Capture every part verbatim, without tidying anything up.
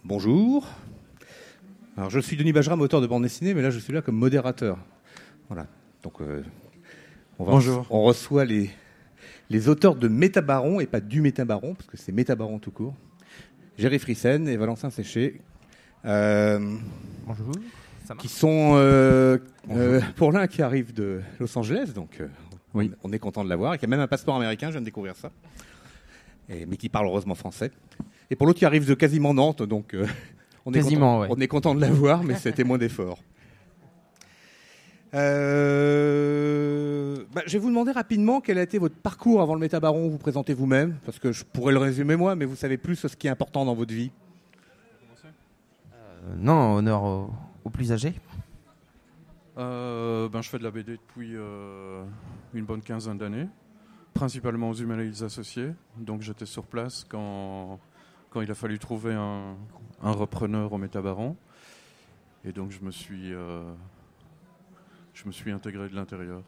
Bonjour. Alors, je suis Denis Bajram, auteur de bande dessinée, mais là, je suis là comme modérateur. Voilà. Donc, euh, on, va Bonjour. on reçoit les, les auteurs de Métabaron, et pas du Métabaron, parce que c'est Métabaron tout court. Géry Frissen et Valentin Séché. Euh, Bonjour. Qui sont, euh, euh, pour l'un qui arrive de Los Angeles, donc euh, oui. on est content de l'avoir, et qui a même un passeport américain, je viens de découvrir ça, et, mais qui parle heureusement français. Et pour l'autre qui arrive de quasiment Nantes, donc euh, on, est quasiment, content, ouais. on est content de l'avoir, mais c'était moins d'efforts. Euh, bah, je vais vous demander rapidement quel a été votre parcours avant le Métabaron, vous présentez vous-même, parce que je pourrais le résumer moi, mais vous savez plus ce qui est important dans votre vie. Euh, non, honneur aux, aux plus âgés. Euh, ben, je fais de la B D depuis euh, une bonne quinzaine d'années, principalement aux Humanoïdes Associés. Donc j'étais sur place quand, quand il a fallu trouver un, un repreneur au Métabaron. Et donc je me suis, euh, je me suis intégré de l'intérieur.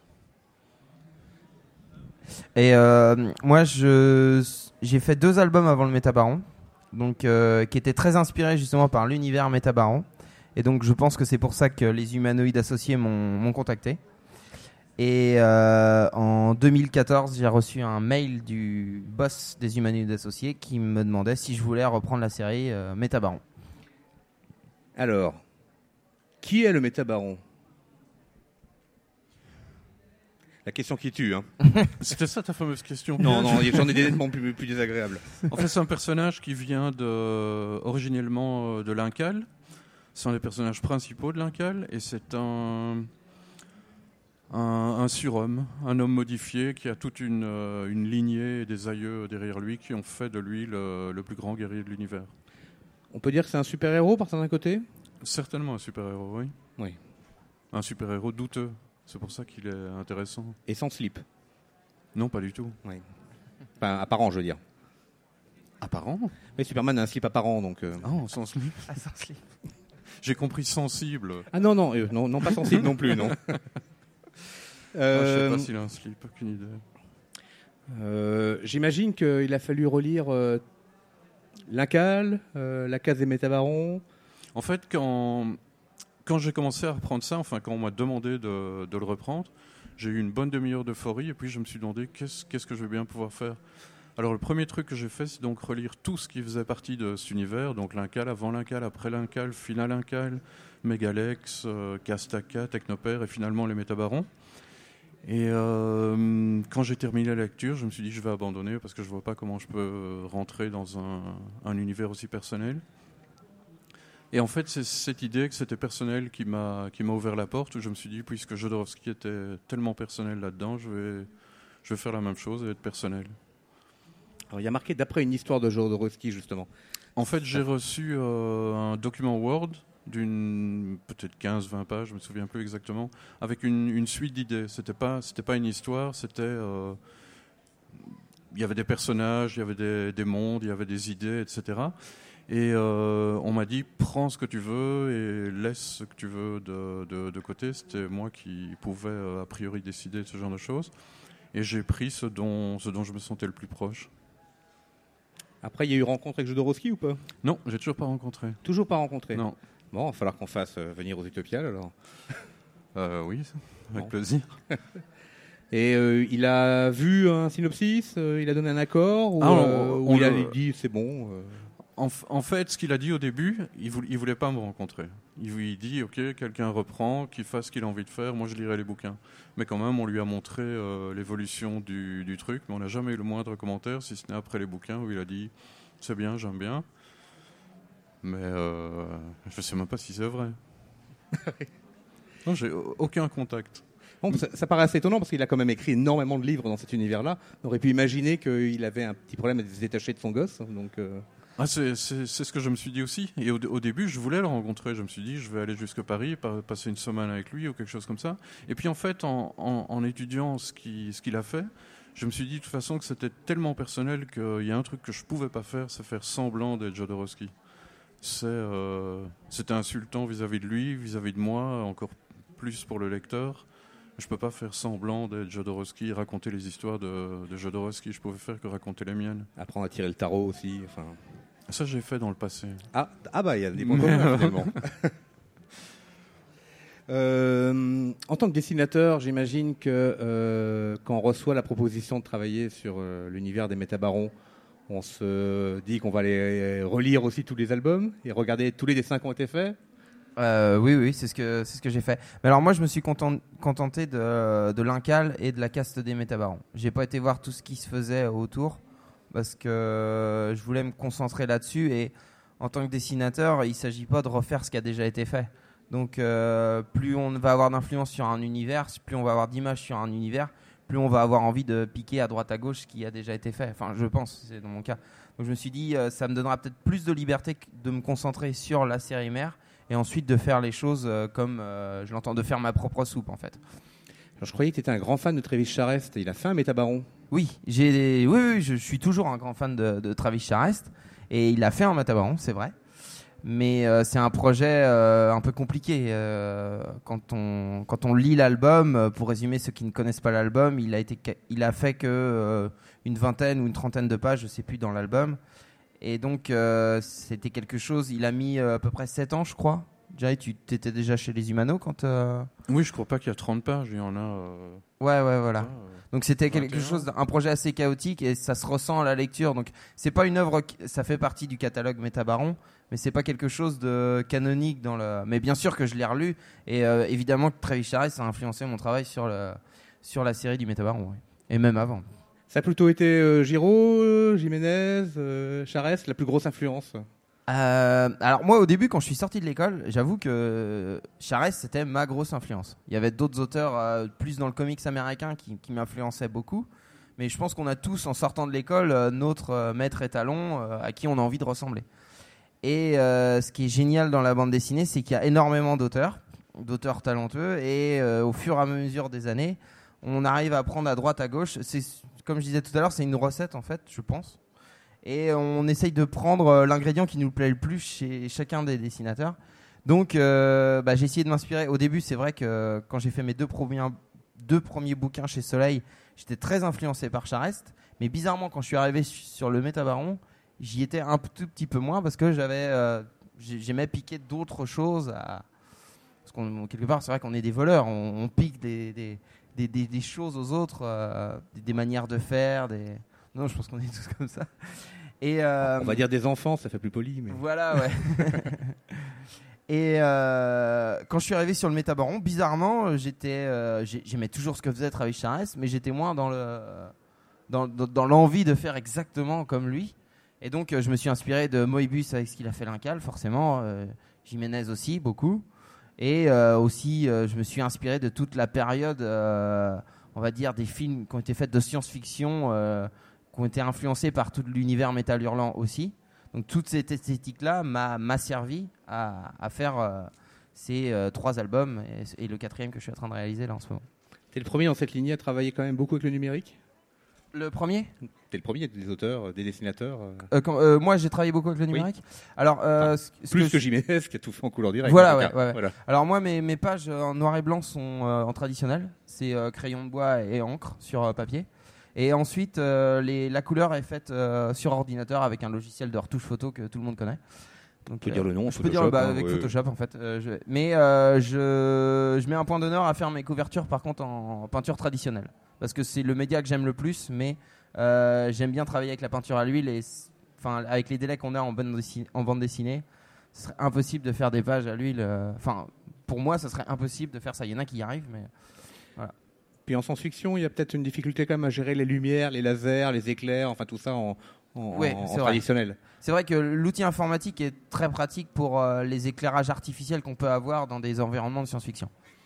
Et euh, moi, je, j'ai fait deux albums avant le Métabaron, donc, euh, qui étaient très inspirés justement par l'univers Métabaron. Et donc je pense que c'est pour ça que les Humanoïdes Associés m'ont, m'ont contacté. Et euh, en deux mille quatorze, j'ai reçu un mail du boss des Humanoïdes Associés qui me demandait si je voulais reprendre la série euh, Métabaron. Alors, qui est le Métabaron ? La question qui tue, hein. C'était ça ta fameuse question ? Non, non, j'en ai des nettement plus, plus désagréables. En fait, c'est un personnage qui vient de, originellement de l'Incal. C'est un des personnages principaux de l'Incal et c'est un, un, un surhomme, un homme modifié qui a toute une, une lignée et des aïeux derrière lui qui ont fait de lui le, le plus grand guerrier de l'univers. On peut dire que c'est un super-héros par certains côtés ? Certainement un super-héros, oui. Oui. Un super-héros douteux, c'est pour ça qu'il est intéressant. Et sans slip ? Non, pas du tout. Oui. Enfin, apparent, je veux dire. Apparent ? Mais Superman a un slip apparent, donc... Euh... Oh, sans slip. Ah, sans slip. J'ai compris sensible. Ah non, non, euh, non, non, pas sensible non plus, non. euh... ah, je sais pas s'il a un slip, aucune idée. Euh, j'imagine qu'il a fallu relire euh, l'Incal, euh, la case des Métabarons. En fait, quand, quand j'ai commencé à reprendre ça, enfin quand on m'a demandé de, de le reprendre, j'ai eu une bonne demi-heure d'euphorie et puis je me suis demandé qu'est-ce, qu'est-ce que je vais bien pouvoir faire. Alors le premier truc que j'ai fait, c'est donc relire tout ce qui faisait partie de cet univers, donc l'Incal, avant l'Incal, après l'Incal, final Incal, Megalex, euh, Castaka, Technopère et finalement les Métabarons. Et euh, quand j'ai terminé la lecture, je me suis dit je vais abandonner parce que je ne vois pas comment je peux rentrer dans un, un univers aussi personnel. Et en fait, c'est cette idée que c'était personnel qui m'a, qui m'a ouvert la porte, où je me suis dit, puisque Jodorowsky était tellement personnel là-dedans, je vais, je vais faire la même chose et être personnel. Alors, il y a marqué d'après une histoire de Jodorowsky, justement. En fait, j'ai reçu euh, un document Word d'une peut-être quinze vingt pages, je ne me souviens plus exactement, avec une, une suite d'idées. C'était pas, c'était pas une histoire, c'était... Euh, il y avait des personnages, il y avait des, des mondes, il y avait des idées, et cetera. Et euh, on m'a dit, prends ce que tu veux et laisse ce que tu veux de, de, de côté. C'était moi qui pouvais euh, a priori décider de ce genre de choses. Et j'ai pris ce dont, ce dont je me sentais le plus proche. Après, il y a eu rencontre avec Jodorowsky ou pas ? Non, j'ai toujours pas rencontré. Toujours pas rencontré ? Non. Bon, il va falloir qu'on fasse euh, venir aux Utopiales, alors. Euh, oui, avec bon. plaisir. Et euh, il a vu un synopsis, euh, il a donné un accord, ou, ah, on, euh, on, ou il a le... dit c'est bon euh... en, en fait, ce qu'il a dit au début, il voulait, il voulait pas me rencontrer. Il, il dit, ok, quelqu'un reprend, qu'il fasse ce qu'il a envie de faire, moi je lirai les bouquins. Mais quand même, on lui a montré euh, l'évolution du, du truc, mais on n'a jamais eu le moindre commentaire, si ce n'est après les bouquins, où il a dit, c'est bien, j'aime bien. Mais euh, je ne sais même pas si c'est vrai. Non, j'ai aucun contact. Bon, ça, ça paraît assez étonnant parce qu'il a quand même écrit énormément de livres dans cet univers-là. On aurait pu imaginer qu'il avait un petit problème à se détacher de son gosse. Donc, euh... ah, c'est, c'est, c'est ce que je me suis dit aussi. Et au, au début, je voulais le rencontrer. Je me suis dit, je vais aller jusque Paris, passer une semaine avec lui ou quelque chose comme ça. Et puis en fait, en, en, en étudiant ce, qui, ce qu'il a fait, je me suis dit de toute façon que c'était tellement personnel qu'il y a un truc que je ne pouvais pas faire, c'est faire semblant d'être Jodorowsky. C'est, euh, c'était insultant vis-à-vis de lui, vis-à-vis de moi, encore plus pour le lecteur. Je ne peux pas faire semblant d'être Jodorowsky, raconter les histoires de, de Jodorowsky. Je pouvais faire que raconter les miennes. Apprendre à tirer le tarot aussi. Enfin... Ça, j'ai fait dans le passé. Ah, ah bah, il y a des points communs, finalement. Euh, en tant que dessinateur, j'imagine que euh, quand on reçoit la proposition de travailler sur euh, l'univers des Métabarons, on se dit qu'on va aller relire aussi tous les albums et regarder tous les dessins qui ont été faits. Euh, oui, oui, c'est ce que c'est ce que j'ai fait. Mais alors moi, je me suis content, contenté de, de l'Incal et de la caste des Métabarons. J'ai pas été voir tout ce qui se faisait autour parce que je voulais me concentrer là-dessus. Et en tant que dessinateur, il s'agit pas de refaire ce qui a déjà été fait. Donc, euh, plus on va avoir d'influence sur un univers, plus on va avoir d'images sur un univers, plus on va avoir envie de piquer à droite à gauche ce qui a déjà été fait. Enfin, je pense, c'est dans mon cas. Donc, je me suis dit, euh, ça me donnera peut-être plus de liberté de me concentrer sur la série mère et ensuite de faire les choses euh, comme euh, je l'entends, de faire ma propre soupe, en fait. Alors, je croyais que tu étais un grand fan de Travis Charest. Il a fait un Métabaron. Oui, j'ai des... oui, oui, je suis toujours un grand fan de, de Travis Charest et il a fait un Métabaron, c'est vrai. Mais euh, c'est un projet euh, un peu compliqué. Euh, quand, on, quand on lit l'album, euh, pour résumer ceux qui ne connaissent pas l'album, il a, été, il a fait que euh, une vingtaine ou une trentaine de pages, je ne sais plus, dans l'album. Et donc, euh, c'était quelque chose, il a mis euh, à peu près sept ans, je crois. Jay, tu étais déjà chez les Humanos quand... Euh... Oui, je crois pas qu'il y a trente pages, il y en a... Euh... Ouais, ouais, voilà. Ça, euh... Donc c'était quelque chose, un projet assez chaotique et ça se ressent à la lecture. Donc c'est pas une œuvre, ça fait partie du catalogue Métabaron, mais c'est pas quelque chose de canonique dans le. Mais bien sûr que je l'ai relu et euh, évidemment que Travis Charest a influencé mon travail sur le sur la série du Métabaron, ouais. Et même avant. Ça a plutôt été euh, Giraud, euh, Jiménez, euh, Charest, la plus grosse influence. Euh, alors moi au début quand je suis sorti de l'école, j'avoue que Charest c'était ma grosse influence. Il y avait d'autres auteurs euh, plus dans le comics américain qui, qui m'influençaient beaucoup, mais je pense qu'on a tous en sortant de l'école euh, notre euh, maître étalon euh, à qui on a envie de ressembler. Et euh, ce qui est génial dans la bande dessinée, c'est qu'il y a énormément d'auteurs, d'auteurs talentueux, et euh, au fur et à mesure des années, on arrive à prendre à droite à gauche. C'est, comme je disais tout à l'heure, c'est une recette en fait, je pense. Et on essaye de prendre l'ingrédient qui nous plaît le plus chez chacun des dessinateurs. Donc, euh, bah, j'ai essayé de m'inspirer. Au début, c'est vrai que quand j'ai fait mes deux premiers, deux premiers bouquins chez Soleil, j'étais très influencé par Charest. Mais bizarrement, quand je suis arrivé sur le Métabaron, j'y étais un tout petit peu moins parce que j'avais, euh, j'aimais piquer d'autres choses. À... Parce qu'on, quelque part, c'est vrai qu'on est des voleurs. On, on pique des, des, des, des, des choses aux autres, euh, des, des manières de faire, des... Non, je pense qu'on est tous comme ça. Et euh, on va dire des enfants, ça fait plus poli. Mais... Voilà, ouais. Et euh, quand je suis arrivé sur le Métabaron, bizarrement, j'étais, euh, j'aimais toujours ce que faisait Travis Charest, mais j'étais moins dans, le, dans, dans, dans l'envie de faire exactement comme lui. Et donc, je me suis inspiré de Moebius avec ce qu'il a fait l'Incal, forcément. Euh, Jiménez aussi, beaucoup. Et euh, aussi, euh, je me suis inspiré de toute la période, euh, on va dire, des films qui ont été faits de science-fiction, euh, qui ont été influencés par tout l'univers Métal Hurlant aussi. Donc toute cette esthétique-là m'a, m'a servi à, à faire euh, ces euh, trois albums et, et le quatrième que je suis en train de réaliser là en ce moment. T'es le premier dans cette lignée à travailler quand même beaucoup avec le numérique ? Le premier ? T'es le premier des auteurs, des dessinateurs euh... Euh, quand, euh, Moi j'ai travaillé beaucoup avec le numérique. Oui. Alors, euh, enfin, ce, ce plus que, que Jiménez qui a tout fait en couleur directe. Voilà, ouais, ouais. voilà. Alors moi mes, mes pages en noir et blanc sont euh, en traditionnel. C'est euh, crayon de bois et encre sur euh, papier. Et ensuite, euh, les, la couleur est faite euh, sur ordinateur avec un logiciel de retouche photo que tout le monde connaît. Donc, on peut euh, dire le nom. Je peux dire bah, avec ouais. Photoshop en fait. Euh, je, mais euh, je, je mets un point d'honneur à faire mes couvertures par contre en, en peinture traditionnelle. Parce que c'est le média que j'aime le plus, mais euh, j'aime bien travailler avec la peinture à l'huile. Et enfin, avec les délais qu'on a en bande, dessinée, en bande dessinée, ce serait impossible de faire des pages à l'huile. Enfin, euh, pour moi, ce serait impossible de faire ça. Il y en a qui y arrivent, mais voilà. Puis en science-fiction, il y a peut-être une difficulté quand même à gérer les lumières, les lasers, les éclairs, enfin tout ça en, en, ouais, en, en c'est traditionnel. C'est vrai que l'outil informatique est très pratique pour euh, les éclairages artificiels qu'on peut avoir dans des environnements de science-fiction.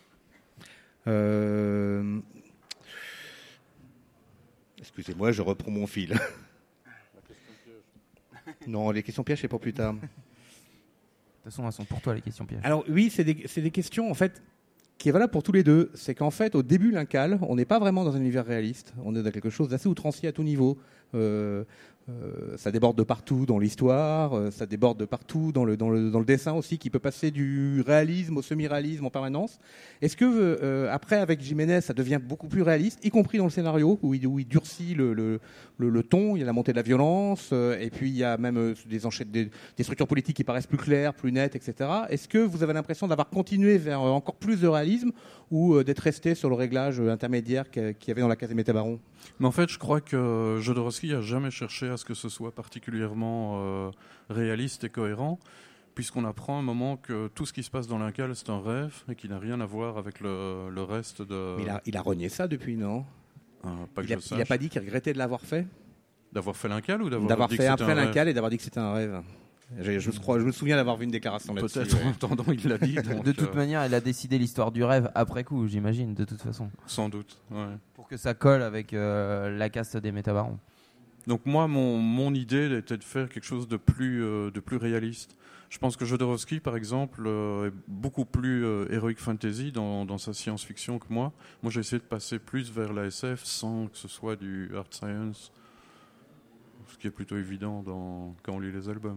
Euh... Excusez-moi, je reprends mon fil. La question piège. Non, les questions pièges, c'est pour plus tard. De toute façon, elles sont pour toi, les questions pièges. Alors oui, c'est des, c'est des questions, en fait... qui est valable pour tous les deux, c'est qu'en fait, au début, l'Incal, on n'est pas vraiment dans un univers réaliste. On est dans quelque chose d'assez outrancier à tout niveau. Euh, Euh, ça déborde de partout dans l'histoire, euh, ça déborde de partout dans le, dans, le, dans le dessin aussi, qui peut passer du réalisme au semi-réalisme en permanence. Est-ce que euh, après, avec Jiménez, ça devient beaucoup plus réaliste, y compris dans le scénario, où il, où il durcit le, le, le, le ton, il y a la montée de la violence, euh, et puis il y a même euh, des, enchaî- des, des structures politiques qui paraissent plus claires, plus nettes, et cetera. Est-ce que vous avez l'impression d'avoir continué vers euh, encore plus de réalisme, ou euh, d'être resté sur le réglage euh, intermédiaire qu'il y avait dans la case des Métabarons? Mais en fait, je crois que Jodorowsky n'a jamais cherché à ce que ce soit particulièrement euh, réaliste et cohérent, puisqu'on apprend à un moment que tout ce qui se passe dans l'Incal, c'est un rêve et qui n'a rien à voir avec le, le reste de... Mais il a, il a renié ça depuis, non? Ah, pas que Il je a, sache. il a pas dit qu'il regrettait de l'avoir fait? D'avoir fait l'Incal ou d'avoir, D'avoir dit fait que un c'était un rêve? l'Incal et d'avoir dit que c'était un rêve. Je, je, crois, je me souviens d'avoir vu une déclaration là-dessus. Peut-être, ouais. en attendant, il l'a dit. Donc, De toute euh, manière, elle a décidé l'histoire du rêve après coup, j'imagine, de toute façon. Sans doute, ouais. Pour que ça colle avec euh, la caste des Métabarons. Donc moi, mon, mon idée était de faire quelque chose de plus, euh, de plus réaliste. Je pense que Jodorowsky, par exemple, euh, est beaucoup plus euh, heroic fantasy dans, dans sa science-fiction que moi. Moi, j'ai essayé de passer plus vers la S F sans que ce soit du hard science, ce qui est plutôt évident dans, quand on lit les albums.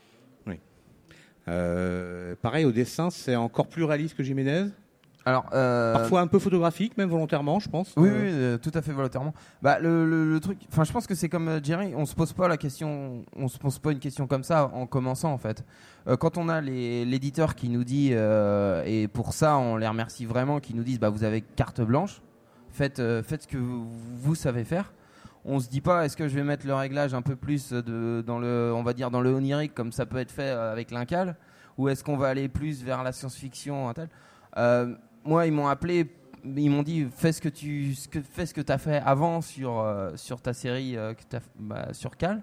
Euh, pareil, au dessin, c'est encore plus réaliste que Jiménez. Alors, euh, Parfois un peu photographique, même volontairement, je pense. Oui, Euh, oui, euh, tout à fait volontairement. Bah, le, le, le truc, enfin, je pense que c'est comme euh, Jerry, on se pose pas la question, on se pose pas une question comme ça en commençant en fait. Euh, quand on a les, l'éditeur qui nous dit, euh, et pour ça, on les remercie vraiment, qui nous disent, bah, vous avez carte blanche, faites, euh, faites ce que vous, vous savez faire. On se dit pas, est-ce que je vais mettre le réglage un peu plus de, dans le, on va dire dans le onirique comme ça peut être fait avec l'Incal, ou est-ce qu'on va aller plus vers la science-fiction, un tel. Euh, moi, ils m'ont appelé, ils m'ont dit, fais ce que tu, ce que, fais ce que t'as fait avant sur euh, sur ta série euh, que t'as, bah, sur Cal.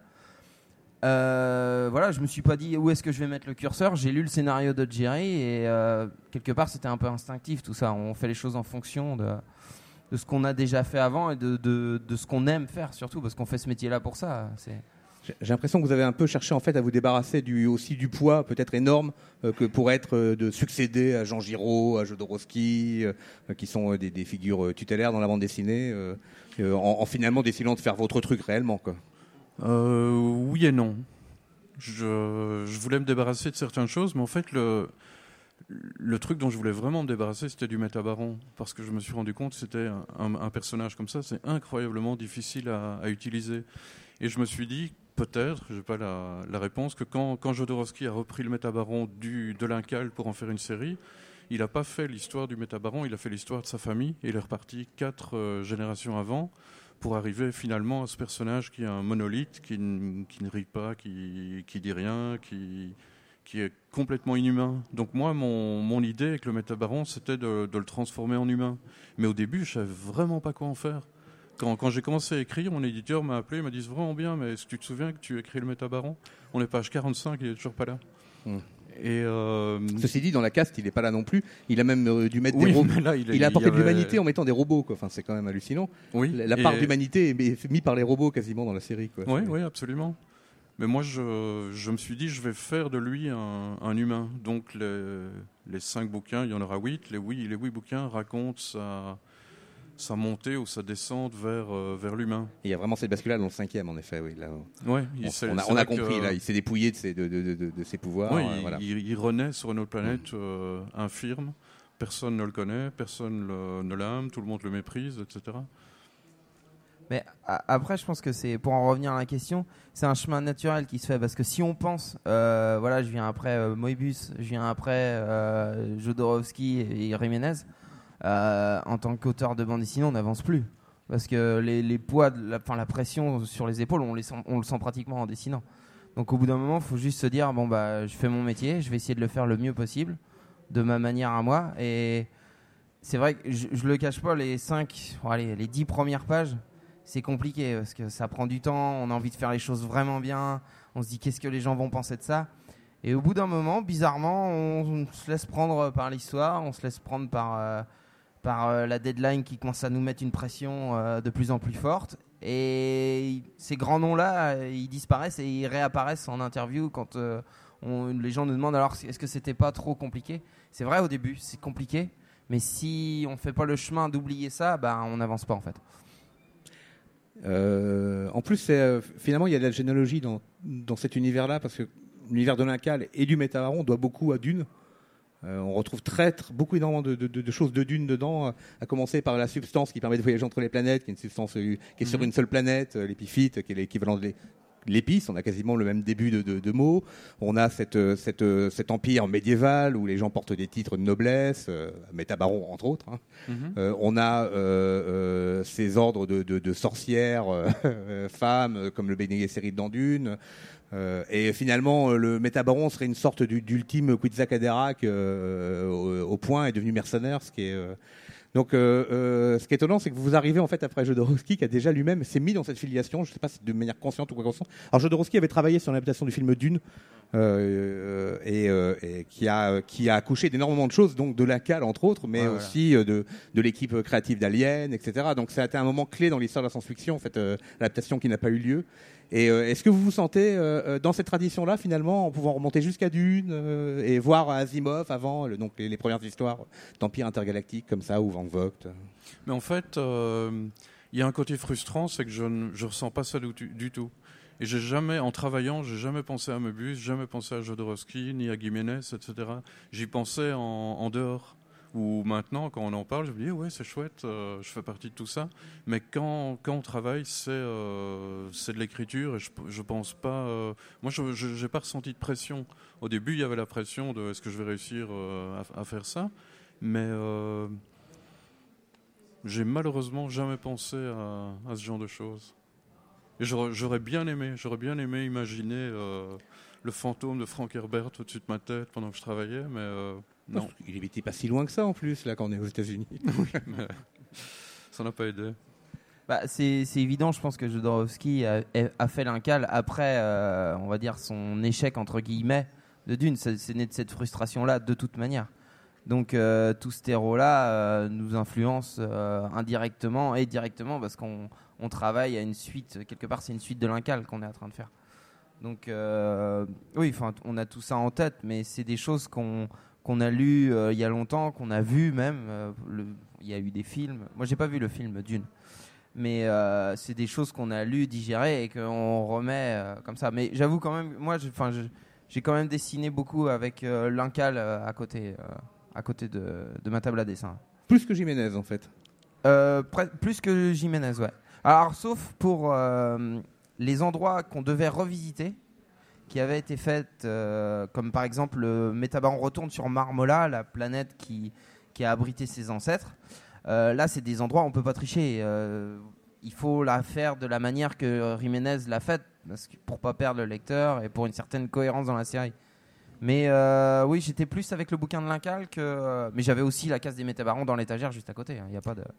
Euh, voilà, je me suis pas dit où est-ce que je vais mettre le curseur. J'ai lu le scénario de Jerry et euh, quelque part c'était un peu instinctif tout ça. On fait les choses en fonction de de ce qu'on a déjà fait avant et de, de, de ce qu'on aime faire surtout parce qu'on fait ce métier-là pour ça. C'est... J'ai j'ai l'impression que vous avez un peu cherché en fait à vous débarrasser du, aussi du poids peut-être énorme euh, que pour être euh, de succéder à Jean Giraud, à Jodorowsky, euh, qui sont euh, des, des figures euh, tutélaires dans la bande dessinée, euh, euh, en, en finalement décidant de faire votre truc réellement, quoi. Euh, oui et non. Je, je voulais me débarrasser de certaines choses, mais en fait, le, le truc dont je voulais vraiment me débarrasser, c'était du Métabaron. Parce que je me suis rendu compte que c'était un, un, un personnage comme ça, c'est incroyablement difficile à, à utiliser. Et je me suis dit, peut-être, je n'ai pas la, la réponse, que quand, quand Jodorowsky a repris le Métabaron du, de l'Incal pour en faire une série, il n'a pas fait l'histoire du Métabaron, il a fait l'histoire de sa famille, et il est reparti quatre euh, générations avant, pour arriver finalement à ce personnage qui est un monolithe, qui, n- qui ne rit pas, qui, qui dit rien, qui, qui est complètement inhumain. Donc moi, mon, mon idée avec le Métabaron, c'était de, de le transformer en humain. Mais au début, je ne savais vraiment pas quoi en faire. Quand, quand j'ai commencé à écrire, mon éditeur m'a appelé, il m'a dit vraiment bien, mais est-ce que tu te souviens que tu as écrit le Métabaron? On est page quarante-cinq, il n'est toujours pas là. Mm. Et euh... Ceci dit, dans la cast, il n'est pas là non plus. Il a même euh, dû mettre oui, des robots. mais là, il, Il a apporté il y avait... de l'humanité en mettant des robots, quoi. Enfin, c'est quand même hallucinant. Oui, La, la et... part d'humanité est mise par les robots quasiment dans la série, quoi. Oui, C'est... oui, absolument. Mais moi, je, je me suis dit, je vais faire de lui un, un humain. Donc, les, les cinq bouquins, il y en aura huit. Les huit, les huit bouquins racontent sa, sa montée ou sa descente vers, euh, vers l'humain. Il y a vraiment cette bascule-là dans le cinquième, en effet. Oui, là, Ouais, on, il, c'est, on a, c'est on a là compris, que, là. Il s'est dépouillé de ses, de, de, de, de ses pouvoirs. ouais, euh, il, voilà. il, il renaît sur une autre planète euh, infirme. Personne ne le connaît, personne le, ne l'aime, tout le monde le méprise, et cetera. Mais a- après, je pense que c'est, pour en revenir à la question, c'est un chemin naturel qui se fait parce que si on pense, euh, voilà, je viens après euh, Moebius, je viens après euh, Jodorowsky et, et Jiménez, euh, en tant qu'auteur de bande dessinée, on n'avance plus parce que les, les poids, de la, enfin, la pression sur les épaules, on, les sent, on le sent pratiquement en dessinant. Donc au bout d'un moment, il faut juste se dire bon bah, je fais mon métier, je vais essayer de le faire le mieux possible, de ma manière à moi. Et c'est vrai que je, je le cache pas, les cinq, bon, allez, les dix premières pages. C'est compliqué parce que ça prend du temps, on a envie de faire les choses vraiment bien, on se dit qu'est-ce que les gens vont penser de ça. Et au bout d'un moment, bizarrement, on, on se laisse prendre par l'histoire, on se laisse prendre par, euh, par euh, la deadline qui commence à nous mettre une pression euh, de plus en plus forte. Et ces grands noms-là, euh, ils disparaissent et ils réapparaissent en interview quand euh, on, les gens nous demandent alors est-ce que c'était pas trop compliqué. C'est vrai au début, c'est compliqué, mais si on ne fait pas le chemin d'oublier ça, bah, on n'avance pas en fait. Euh, en plus, c'est, euh, finalement, il y a de la généalogie dans, dans cet univers-là, parce que l'univers de l'Incal et du Métabaron doit beaucoup à Dune. Euh, on retrouve très, très, beaucoup énormément de, de, de choses de Dune dedans, à commencer par la substance qui permet de voyager entre les planètes, qui est une substance euh, qui est sur une seule planète, euh, l'épiphyte, qui est l'équivalent de l'é- l'épice. On a quasiment le même début de, de, de mots. On a cette, cette, cet empire médiéval où les gens portent des titres de noblesse, euh, Métabaron entre autres. Hein. Mm-hmm. Euh, on a euh, euh, ces ordres de, de, de sorcières, euh, femmes, comme le Bene Gesserit dans Dune. Euh, et finalement, le Métabaron serait une sorte du, d'ultime Quetzalcoatl euh, au, au point, est devenu mercenaire, ce qui est... Euh, Donc, euh, euh, ce qui est étonnant, c'est que vous arrivez en fait après Jodorowsky, qui a déjà lui-même s'est mis dans cette filiation. Je ne sais pas si de manière consciente ou pas consciente. Alors, Jodorowsky avait travaillé sur l'adaptation du film Dune euh, et, euh, et qui a qui a accouché d'énormément de choses, donc de l'Incal entre autres, mais ouais, aussi voilà. de de l'équipe créative d'Alien, et cetera. Donc, ça a été un moment clé dans l'histoire de la science-fiction, en fait, euh, l'adaptation qui n'a pas eu lieu. Et euh, est-ce que vous vous sentez euh, dans cette tradition-là, finalement, en pouvant remonter jusqu'à Dune euh, et voir Asimov avant, le, donc les, les premières histoires d'Empire intergalactique comme ça, ou Van Vogt? Mais en fait, il euh, y a un côté frustrant, c'est que je ne je ressens pas ça du, du tout. Et j'ai jamais, en travaillant, j'ai jamais pensé à Möbius, jamais pensé à Jodorowsky, ni à Giménez, et cetera. J'y pensais en, en dehors. Ou maintenant, quand on en parle, je me dis ouais, c'est chouette, euh, je fais partie de tout ça. Mais quand quand on travaille, c'est euh, c'est de l'écriture et je je pense pas. Euh, moi, je, je j'ai pas ressenti de pression. Au début, il y avait la pression de est-ce que je vais réussir euh, à, à faire ça, mais euh, j'ai malheureusement jamais pensé à, à ce genre de choses. Et j'aurais, j'aurais bien aimé, j'aurais bien aimé imaginer euh, le fantôme de Frank Herbert au-dessus de ma tête pendant que je travaillais, mais euh, non. Il n'était pas si loin que ça en plus, là, quand on est aux États-Unis. Ça n'a pas aidé. Bah, c'est, c'est évident, je pense que Jodorowsky a, a fait l'Incal après, euh, on va dire, son échec, entre guillemets, de Dune. C'est, c'est né de cette frustration-là, de toute manière. Donc, euh, tout ce terreau-là euh, nous influence euh, indirectement et directement parce qu'on on travaille à une suite, quelque part, c'est une suite de l'Incal qu'on est en train de faire. Donc, euh, oui, on a tout ça en tête, mais c'est des choses qu'on... qu'on a lu euh, il y a longtemps, qu'on a vu même. Euh, le, il y a eu des films. Moi, j'ai pas vu le film Dune, mais euh, c'est des choses qu'on a lu, digérées et qu'on remet euh, comme ça. Mais j'avoue quand même, moi, enfin, j'ai quand même dessiné beaucoup avec euh, l'Incal euh, à côté, euh, à côté de, de ma table à dessin. Plus que Jiménez, en fait. Euh, pre- plus que Jiménez, ouais. Alors, sauf pour euh, les endroits qu'on devait revisiter, qui avait été faite, euh, comme par exemple le Métabaron retourne sur Marmola, la planète qui, qui a abrité ses ancêtres. Euh, là, c'est des endroits où on ne peut pas tricher. Euh, il faut la faire de la manière que Jiménez l'a faite, parce que, pour ne pas perdre le lecteur et pour une certaine cohérence dans la série. Mais euh, oui, j'étais plus avec le bouquin de l'Incal que... Euh, mais j'avais aussi la case des Métabarons dans l'étagère juste à côté. Il hein, n'y a pas de...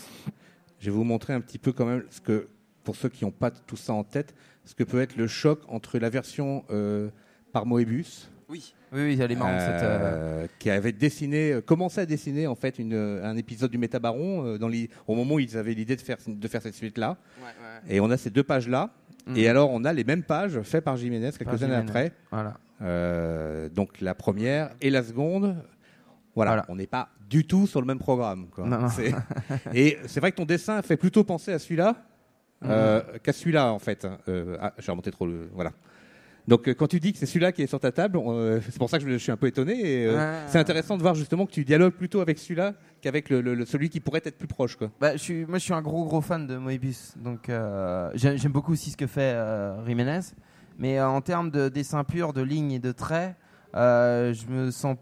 Je vais vous montrer un petit peu quand même ce que... pour ceux qui n'ont pas tout ça en tête, ce que peut être le choc entre la version euh, par Moebius, oui, oui, oui, elle est marrante, euh, cette, euh... qui avait dessiné, commencé à dessiner en fait une, un épisode du Métabaron euh, dans les, au moment où ils avaient l'idée de faire de faire cette suite-là. Ouais, ouais. Et on a ces deux pages-là. Mmh. Et alors on a les mêmes pages faites par Jiménez quelques par années Jiménez. Après. Voilà. Euh, donc la première et la seconde. Voilà, voilà. On n'est pas du tout sur le même programme. Quoi. Non, non. C'est... Et c'est vrai que ton dessin fait plutôt penser à celui-là. Euh, mmh. qu'à celui-là en fait. Euh, ah, j'ai remonté trop le voilà. Donc euh, quand tu dis que c'est celui-là qui est sur ta table, euh, c'est pour ça que je, je suis un peu étonné. Et, euh, ah. C'est intéressant de voir justement que tu dialogues plutôt avec celui-là qu'avec le, le, le, celui qui pourrait être plus proche. Quoi. Bah, je suis, moi, je suis un gros gros fan de Moebius, donc euh, j'aime, j'aime beaucoup aussi ce que fait euh, Jiménez. Mais euh, en termes de dessin pur, de lignes et de traits, euh, je me sens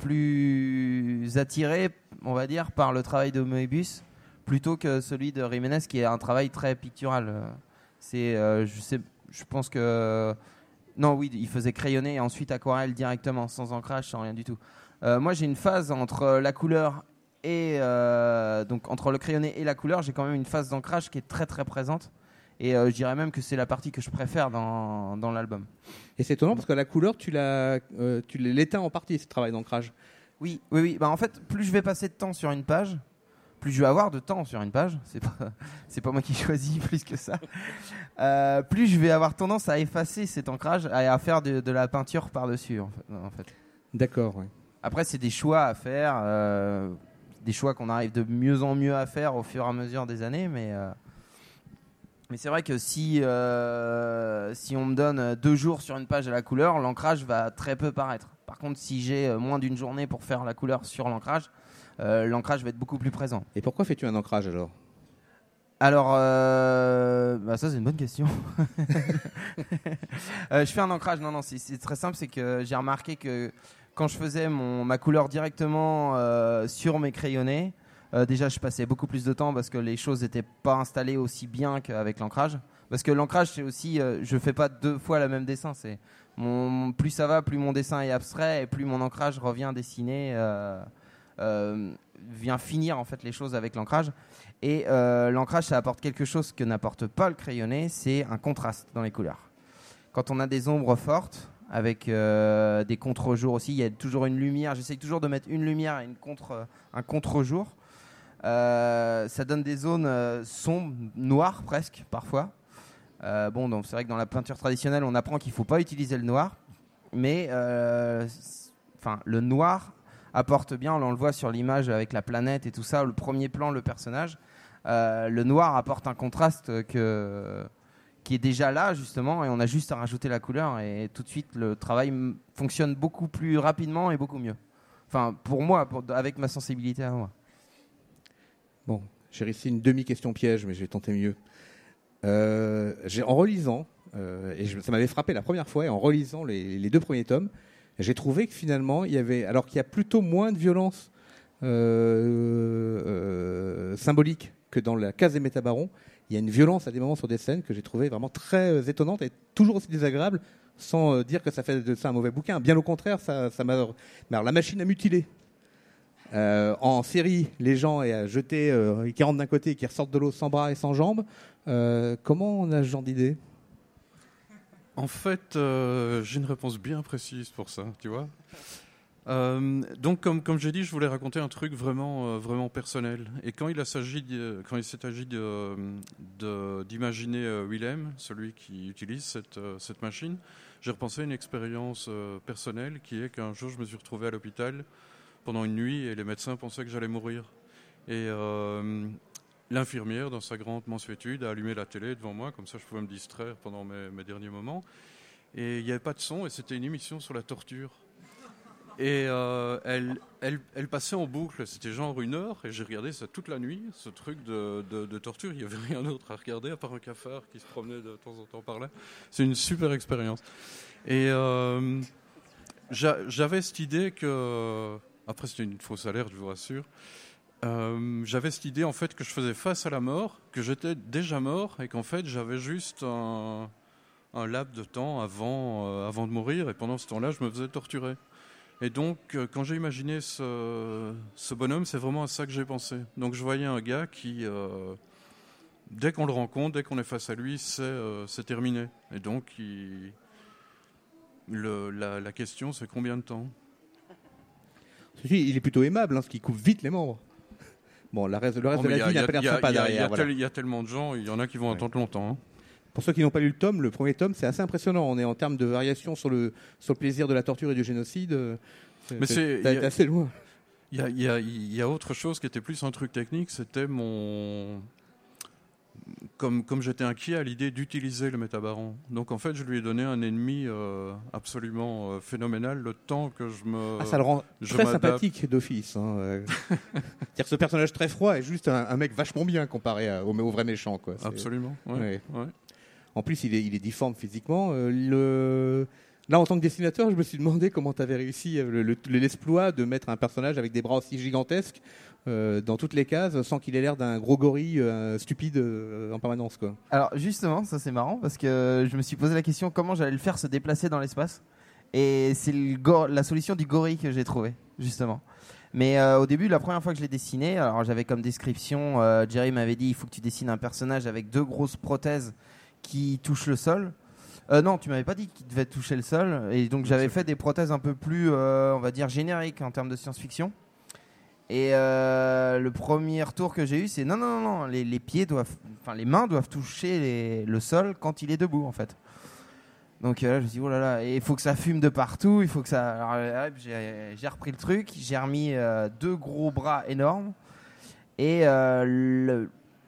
plus attiré, on va dire, par le travail de Moebius plutôt que celui de Jiménez qui est un travail très pictural. C'est, euh, je sais, je pense que non, oui, il faisait crayonner et ensuite aquarelle directement, sans ancrage, sans rien du tout. Euh, moi, j'ai une phase entre la couleur et euh, donc entre le crayonné et la couleur, j'ai quand même une phase d'ancrage qui est très très présente. Et euh, je dirais même que c'est la partie que je préfère dans, dans l'album. Et c'est étonnant parce que la couleur, tu l'as, euh, tu l'éteins en partie, ce travail d'ancrage. Oui, oui, oui. Bah, en fait, plus je vais passer de temps sur une page, plus je vais avoir de temps sur une page. C'est pas, c'est pas moi qui choisis plus que ça. Euh, plus je vais avoir tendance à effacer cet ancrage et à faire de, de la peinture par-dessus, en fait. En fait. D'accord, oui. Après, c'est des choix à faire, euh, des choix qu'on arrive de mieux en mieux à faire au fur et à mesure des années, mais... Euh, Mais c'est vrai que si, euh, si on me donne deux jours sur une page à la couleur, l'ancrage va très peu paraître. Par contre, si j'ai moins d'une journée pour faire la couleur sur l'ancrage, euh, l'ancrage va être beaucoup plus présent. Et pourquoi fais-tu un ancrage alors ? Alors, euh, bah ça c'est une bonne question. euh, je fais un ancrage, non, non, c'est, c'est très simple, c'est que j'ai remarqué que quand je faisais mon, ma couleur directement euh, sur mes crayonnés, euh, déjà je passais beaucoup plus de temps parce que les choses n'étaient pas installées aussi bien qu'avec l'ancrage. Parce que l'ancrage, c'est aussi, euh, je fais pas deux fois le même dessin. C'est mon, plus ça va, plus mon dessin est abstrait et plus mon ancrage revient dessiner, euh, euh, vient finir en fait les choses avec l'ancrage. Et euh, l'ancrage, ça apporte quelque chose que n'apporte pas le crayonné, c'est un contraste dans les couleurs. Quand on a des ombres fortes, avec euh, des contre-jours aussi, il y a toujours une lumière. J'essaye toujours de mettre une lumière et une contre, un contre-jour. Euh, ça donne des zones euh, sombres, noires presque, parfois. Euh, bon, donc c'est vrai que dans la peinture traditionnelle, on apprend qu'il ne faut pas utiliser le noir. Mais euh, le noir apporte bien, on le voit sur l'image avec la planète et tout ça, le premier plan, le personnage. Euh, le noir apporte un contraste que, qui est déjà là, justement, et on a juste à rajouter la couleur. Et tout de suite, le travail m- fonctionne beaucoup plus rapidement et beaucoup mieux. Enfin, pour moi, pour, avec ma sensibilité à moi. Bon, j'ai réussi une demi-question piège, mais je vais tenter mieux. Euh, j'ai, en relisant, euh, et je, ça m'avait frappé la première fois, et en relisant les, les deux premiers tomes, j'ai trouvé que finalement, il y avait, alors qu'il y a plutôt moins de violence euh, euh, symbolique que dans la case des métabarons, il y a une violence à des moments sur des scènes que j'ai trouvé vraiment très euh, étonnante et toujours aussi désagréable, sans euh, dire que ça fait de ça un mauvais bouquin. Bien au contraire, ça, ça m'a. Mais alors, la machine à mutiler. Euh, en série, les gens et à jeter, euh, qui rentrent d'un côté et qui ressortent de l'eau sans bras et sans jambes. Euh, comment on a ce genre d'idée ? En fait, euh, j'ai une réponse bien précise pour ça, tu vois. Euh, donc, comme, comme j'ai dit, je voulais raconter un truc vraiment, euh, vraiment personnel. Et quand il s'agit, de, quand il s'est agi de, de, d'imaginer euh, Willem, celui qui utilise cette, euh, cette machine, j'ai repensé à une expérience euh, personnelle qui est qu'un jour, je me suis retrouvé à l'hôpital pendant une nuit et les médecins pensaient que j'allais mourir. Et euh, l'infirmière, dans sa grande mansuétude, a allumé la télé devant moi, comme ça je pouvais me distraire pendant mes, mes derniers moments. Et il n'y avait pas de son, et c'était une émission sur la torture. Et euh, elle, elle, elle passait en boucle, c'était genre une heure, et j'ai regardé ça toute la nuit, ce truc de, de, de torture. Il n'y avait rien d'autre à regarder, à part un cafard qui se promenait de temps en temps par là. C'est une super expérience. Et euh, j'a, j'avais cette idée que... Après, c'était une fausse alerte, je vous rassure. Euh, j'avais cette idée, en fait, que je faisais face à la mort, que j'étais déjà mort, et qu'en fait, j'avais juste un, un laps de temps avant, euh, avant de mourir, et pendant ce temps-là, je me faisais torturer. Et donc, euh, quand j'ai imaginé ce, ce bonhomme, c'est vraiment à ça que j'ai pensé. Donc, je voyais un gars qui, euh, dès qu'on le rencontre, dès qu'on est face à lui, c'est, euh, c'est terminé. Et donc, il, le, la, la question, c'est combien de temps ? Il est plutôt aimable, hein, ce qui coupe vite les membres. Bon, le reste, le reste oh, de la vie n'a pas l'air sympa derrière. Il y, voilà. tel, y a tellement de gens, il y en a qui vont ouais. attendre longtemps. Hein. Pour ceux qui n'ont pas lu le tome, le premier tome, c'est assez impressionnant. On est en termes de variation sur le, sur le plaisir de la torture et du génocide. C'est, Mais c'est, c'est, c'est assez loin. Il y a, y, a, y a autre chose qui était plus un truc technique, c'était mon... Comme, comme j'étais inquiet à l'idée d'utiliser le métabaron. Donc en fait, je lui ai donné un ennemi euh, absolument euh, phénoménal le temps que je me. Ah, ça le rend très m'adapte. Sympathique d'office. Hein. C'est-à-dire que ce personnage très froid est juste un, un mec vachement bien comparé à, au, au vrai méchant. Quoi. C'est... Absolument. Ouais. Ouais. Ouais. En plus, il est, il est difforme physiquement. Euh, le... Là, en tant que dessinateur, je me suis demandé comment tu avais réussi le, le, l'exploit de mettre un personnage avec des bras aussi gigantesques euh, dans toutes les cases sans qu'il ait l'air d'un gros gorille euh, stupide euh, en permanence, quoi. Alors justement, ça c'est marrant parce que je me suis posé la question comment j'allais le faire se déplacer dans l'espace. Et c'est le go- la solution du gorille que j'ai trouvé, justement. Mais euh, au début, la première fois que je l'ai dessiné, alors j'avais comme description, euh, Jerry m'avait dit il faut que tu dessines un personnage avec deux grosses prothèses qui touchent le sol. Euh, non, tu m'avais pas dit qu'il devait toucher le sol. Et donc j'avais fait des prothèses un peu plus, euh, on va dire, génériques en termes de science-fiction. Et euh, le premier retour que j'ai eu, c'est non, non, non, non les, les pieds doivent, enfin les mains doivent toucher les, le sol quand il est debout, en fait. Donc euh, là, je me suis dit, oh là là, il faut que ça fume de partout, il faut que ça... Alors, euh, j'ai, j'ai repris le truc, j'ai remis euh, deux gros bras énormes. Et euh, le,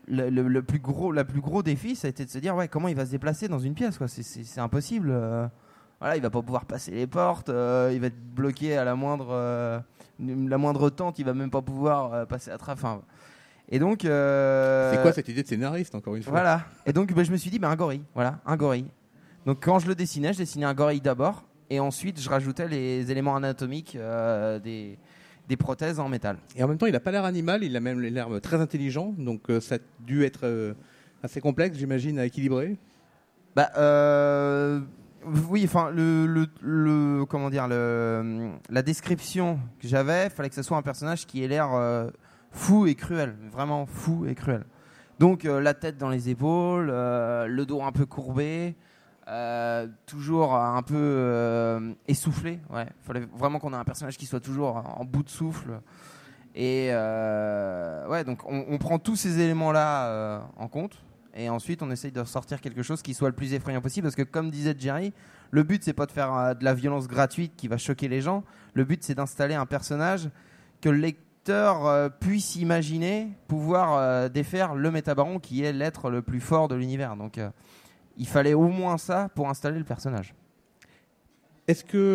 le, le, le plus gros, la plus gros défi, ça a été de se dire ouais, comment il va se déplacer dans une pièce, quoi. C'est, c'est, c'est impossible. Euh, voilà, il va pas pouvoir passer les portes, euh, il va être bloqué à la moindre, euh, la moindre tente, il va même pas pouvoir euh, passer à travers. Enfin, et donc. Euh, c'est quoi cette idée de scénariste, encore une fois? Voilà. Et donc, bah, je me suis dit, bah, un gorille. Voilà, un gorille. Donc, quand je le dessinais, je dessinais un gorille d'abord, et ensuite, je rajoutais les éléments anatomiques euh, des. des prothèses en métal. Et en même temps, il n'a pas l'air animal, il a même l'air très intelligent, donc euh, ça a dû être euh, assez complexe, j'imagine, à équilibrer. Bah, euh, oui, enfin, le, le, le, comment dire, le, la description que j'avais, il fallait que ce soit un personnage qui ait l'air euh, fou et cruel, vraiment fou et cruel. Donc, euh, la tête dans les épaules, euh, le dos un peu courbé. Euh, toujours un peu euh, essoufflé. Ouais, fallait vraiment qu'on ait un personnage qui soit toujours en bout de souffle. Et euh, ouais, donc on, on prend tous ces éléments-là euh, en compte, et ensuite on essaye de sortir quelque chose qui soit le plus effrayant possible. Parce que comme disait Jerry, le but c'est pas de faire euh, de la violence gratuite qui va choquer les gens. Le but c'est d'installer un personnage que le lecteur euh, puisse imaginer pouvoir euh, défaire le Métabaron, qui est l'être le plus fort de l'univers. Donc euh, il fallait au moins ça pour installer le personnage. Est-ce que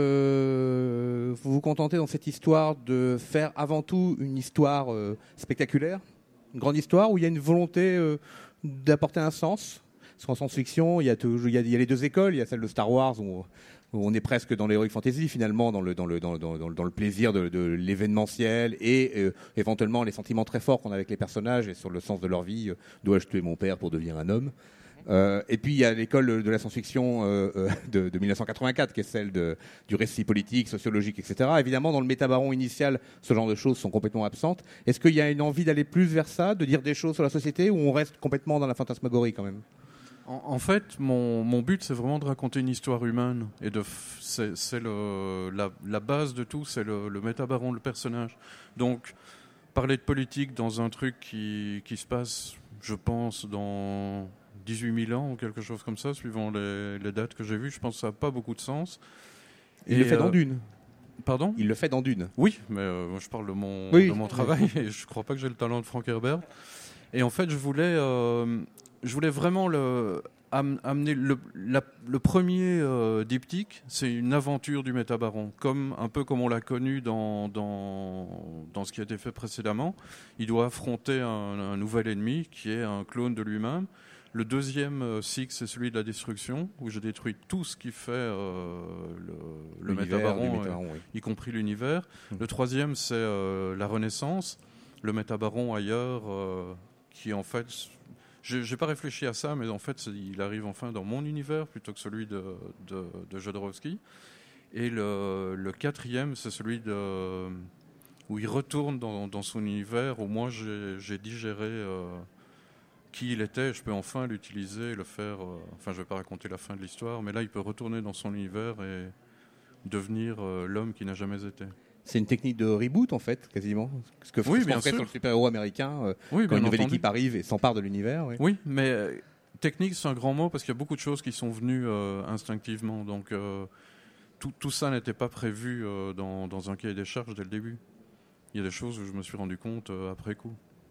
euh, vous vous contentez dans cette histoire de faire avant tout une histoire euh, spectaculaire, une grande histoire, où il y a une volonté euh, d'apporter un sens? Parce qu'en science-fiction, il y, a toujours, il, y a, il y a les deux écoles. Il y a celle de Star Wars, où, où on est presque dans l'heroic fantasy, finalement, dans le, dans le, dans le, dans le, dans le plaisir de, de l'événementiel et euh, éventuellement les sentiments très forts qu'on a avec les personnages et sur le sens de leur vie. Euh, dois-je tuer mon père pour devenir un homme? Euh, et puis il y a l'école de la science-fiction euh, euh, de, de mille neuf cent quatre-vingt-quatre, qui est celle de, du récit politique, sociologique, et cetera. Évidemment, dans le Métabaron initial, ce genre de choses sont complètement absentes. Est-ce qu'il y a une envie d'aller plus vers ça, de dire des choses sur la société, ou on reste complètement dans la fantasmagorie quand même? En, en fait, mon, mon but, c'est vraiment de raconter une histoire humaine. Et de, c'est, c'est le, la, la base de tout, c'est le, le Métabaron, le personnage. Donc, parler de politique dans un truc qui, qui se passe, je pense, dans dix-huit mille ans ou quelque chose comme ça, suivant les, les dates que j'ai vues, je pense que ça n'a pas beaucoup de sens. Il et le fait euh, dans Dune. Pardon ? Il le fait dans Dune. Oui, mais euh, moi je parle de mon, oui. de mon travail et je ne crois pas que j'ai le talent de Frank Herbert. Et en fait, je voulais, euh, je voulais vraiment le, am, amener le, la, le premier euh, diptyque, c'est une aventure du Métabaron, comme, un peu comme on l'a connu dans, dans, dans ce qui a été fait précédemment. Il doit affronter un, un nouvel ennemi qui est un clone de lui-même. Le deuxième euh, cycle, c'est celui de la destruction, où je détruis tout ce qui fait euh, le, le Métabaron, euh, oui. y compris l'univers. Mmh. Le troisième, c'est euh, la Renaissance, le Métabaron ailleurs, euh, qui en fait... Je n'ai pas réfléchi à ça, mais en fait, il arrive enfin dans mon univers, plutôt que celui de, de, de Jodorowsky. Et le, le quatrième, c'est celui de, où il retourne dans, dans son univers, où moi, j'ai, j'ai digéré... Euh, qui il était, je peux enfin l'utiliser, le faire... Euh, enfin, je ne vais pas raconter la fin de l'histoire, mais là, il peut retourner dans son univers et devenir euh, l'homme qui n'a jamais été. C'est une technique de reboot, en fait, quasiment. Ce que oui, ce qu'on fait sur le super-héros américain, euh, oui, quand une nouvelle entendu. équipe arrive et s'empare de l'univers. Oui, oui mais euh, technique, c'est un grand mot, parce qu'il y a beaucoup de choses qui sont venues euh, instinctivement. Donc, euh, tout, tout ça n'était pas prévu euh, dans, dans un cahier des charges dès le début. Il y a des choses où je me suis rendu compte euh, après coup.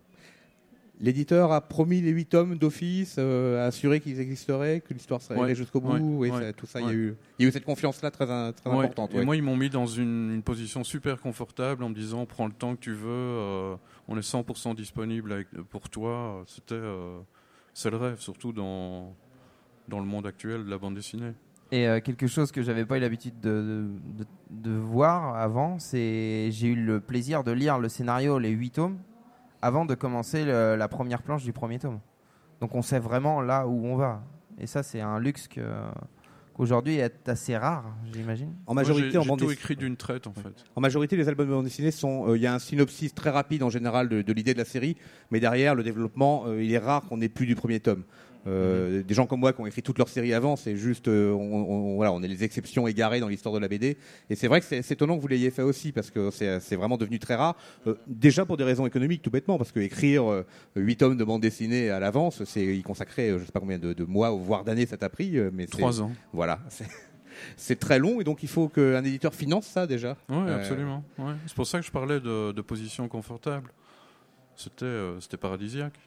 L'éditeur a promis les huit tomes d'office, euh, a assuré qu'ils existeraient, que l'histoire serait allée ouais, jusqu'au bout. Ouais, oui, ouais, ça, tout ça, ouais. il, y a eu, il y a eu cette confiance-là très, très ouais, importante. Et ouais. moi, ils m'ont mis dans une, une position super confortable en me disant, prends le temps que tu veux, euh, on est cent pour cent disponible avec, pour toi. C'était, euh, c'est le rêve, surtout dans, dans le monde actuel de la bande dessinée. Et euh, quelque chose que j'avais pas eu l'habitude de, de, de voir avant, c'est j'ai eu le plaisir de lire le scénario, les huit tomes, avant de commencer le, la première planche du premier tome. Donc on sait vraiment là où on va. Et ça, c'est un luxe que, qu'aujourd'hui est assez rare, j'imagine. En majorité, Moi, j'ai, en j'ai bande tout dessinée. écrit d'une traite, en fait. En majorité, les albums de bande dessinée sont. Il euh, y a un synopsis très rapide en général de, de l'idée de la série, mais derrière le développement, euh, il est rare qu'on n'ait plus du premier tome. Euh, mmh. Des gens comme moi qui ont écrit toute leur série avant, c'est juste, euh, on, on, voilà, on est les exceptions égarées dans l'histoire de la B D. Et c'est vrai que c'est, c'est étonnant que vous l'ayez fait aussi, parce que c'est, c'est vraiment devenu très rare. Euh, déjà pour des raisons économiques, tout bêtement, parce que écrire euh, huit tomes de bande dessinée à l'avance, c'est y consacrer, euh, je sais pas combien de, de mois, voire d'années, ça t'a pris. Euh, mais Trois c'est, ans. Voilà. C'est, c'est très long, et donc il faut qu'un éditeur finance ça déjà. Oui, euh, absolument. Ouais. C'est pour ça que je parlais de, de position confortable. C'était, euh, c'était paradisiaque.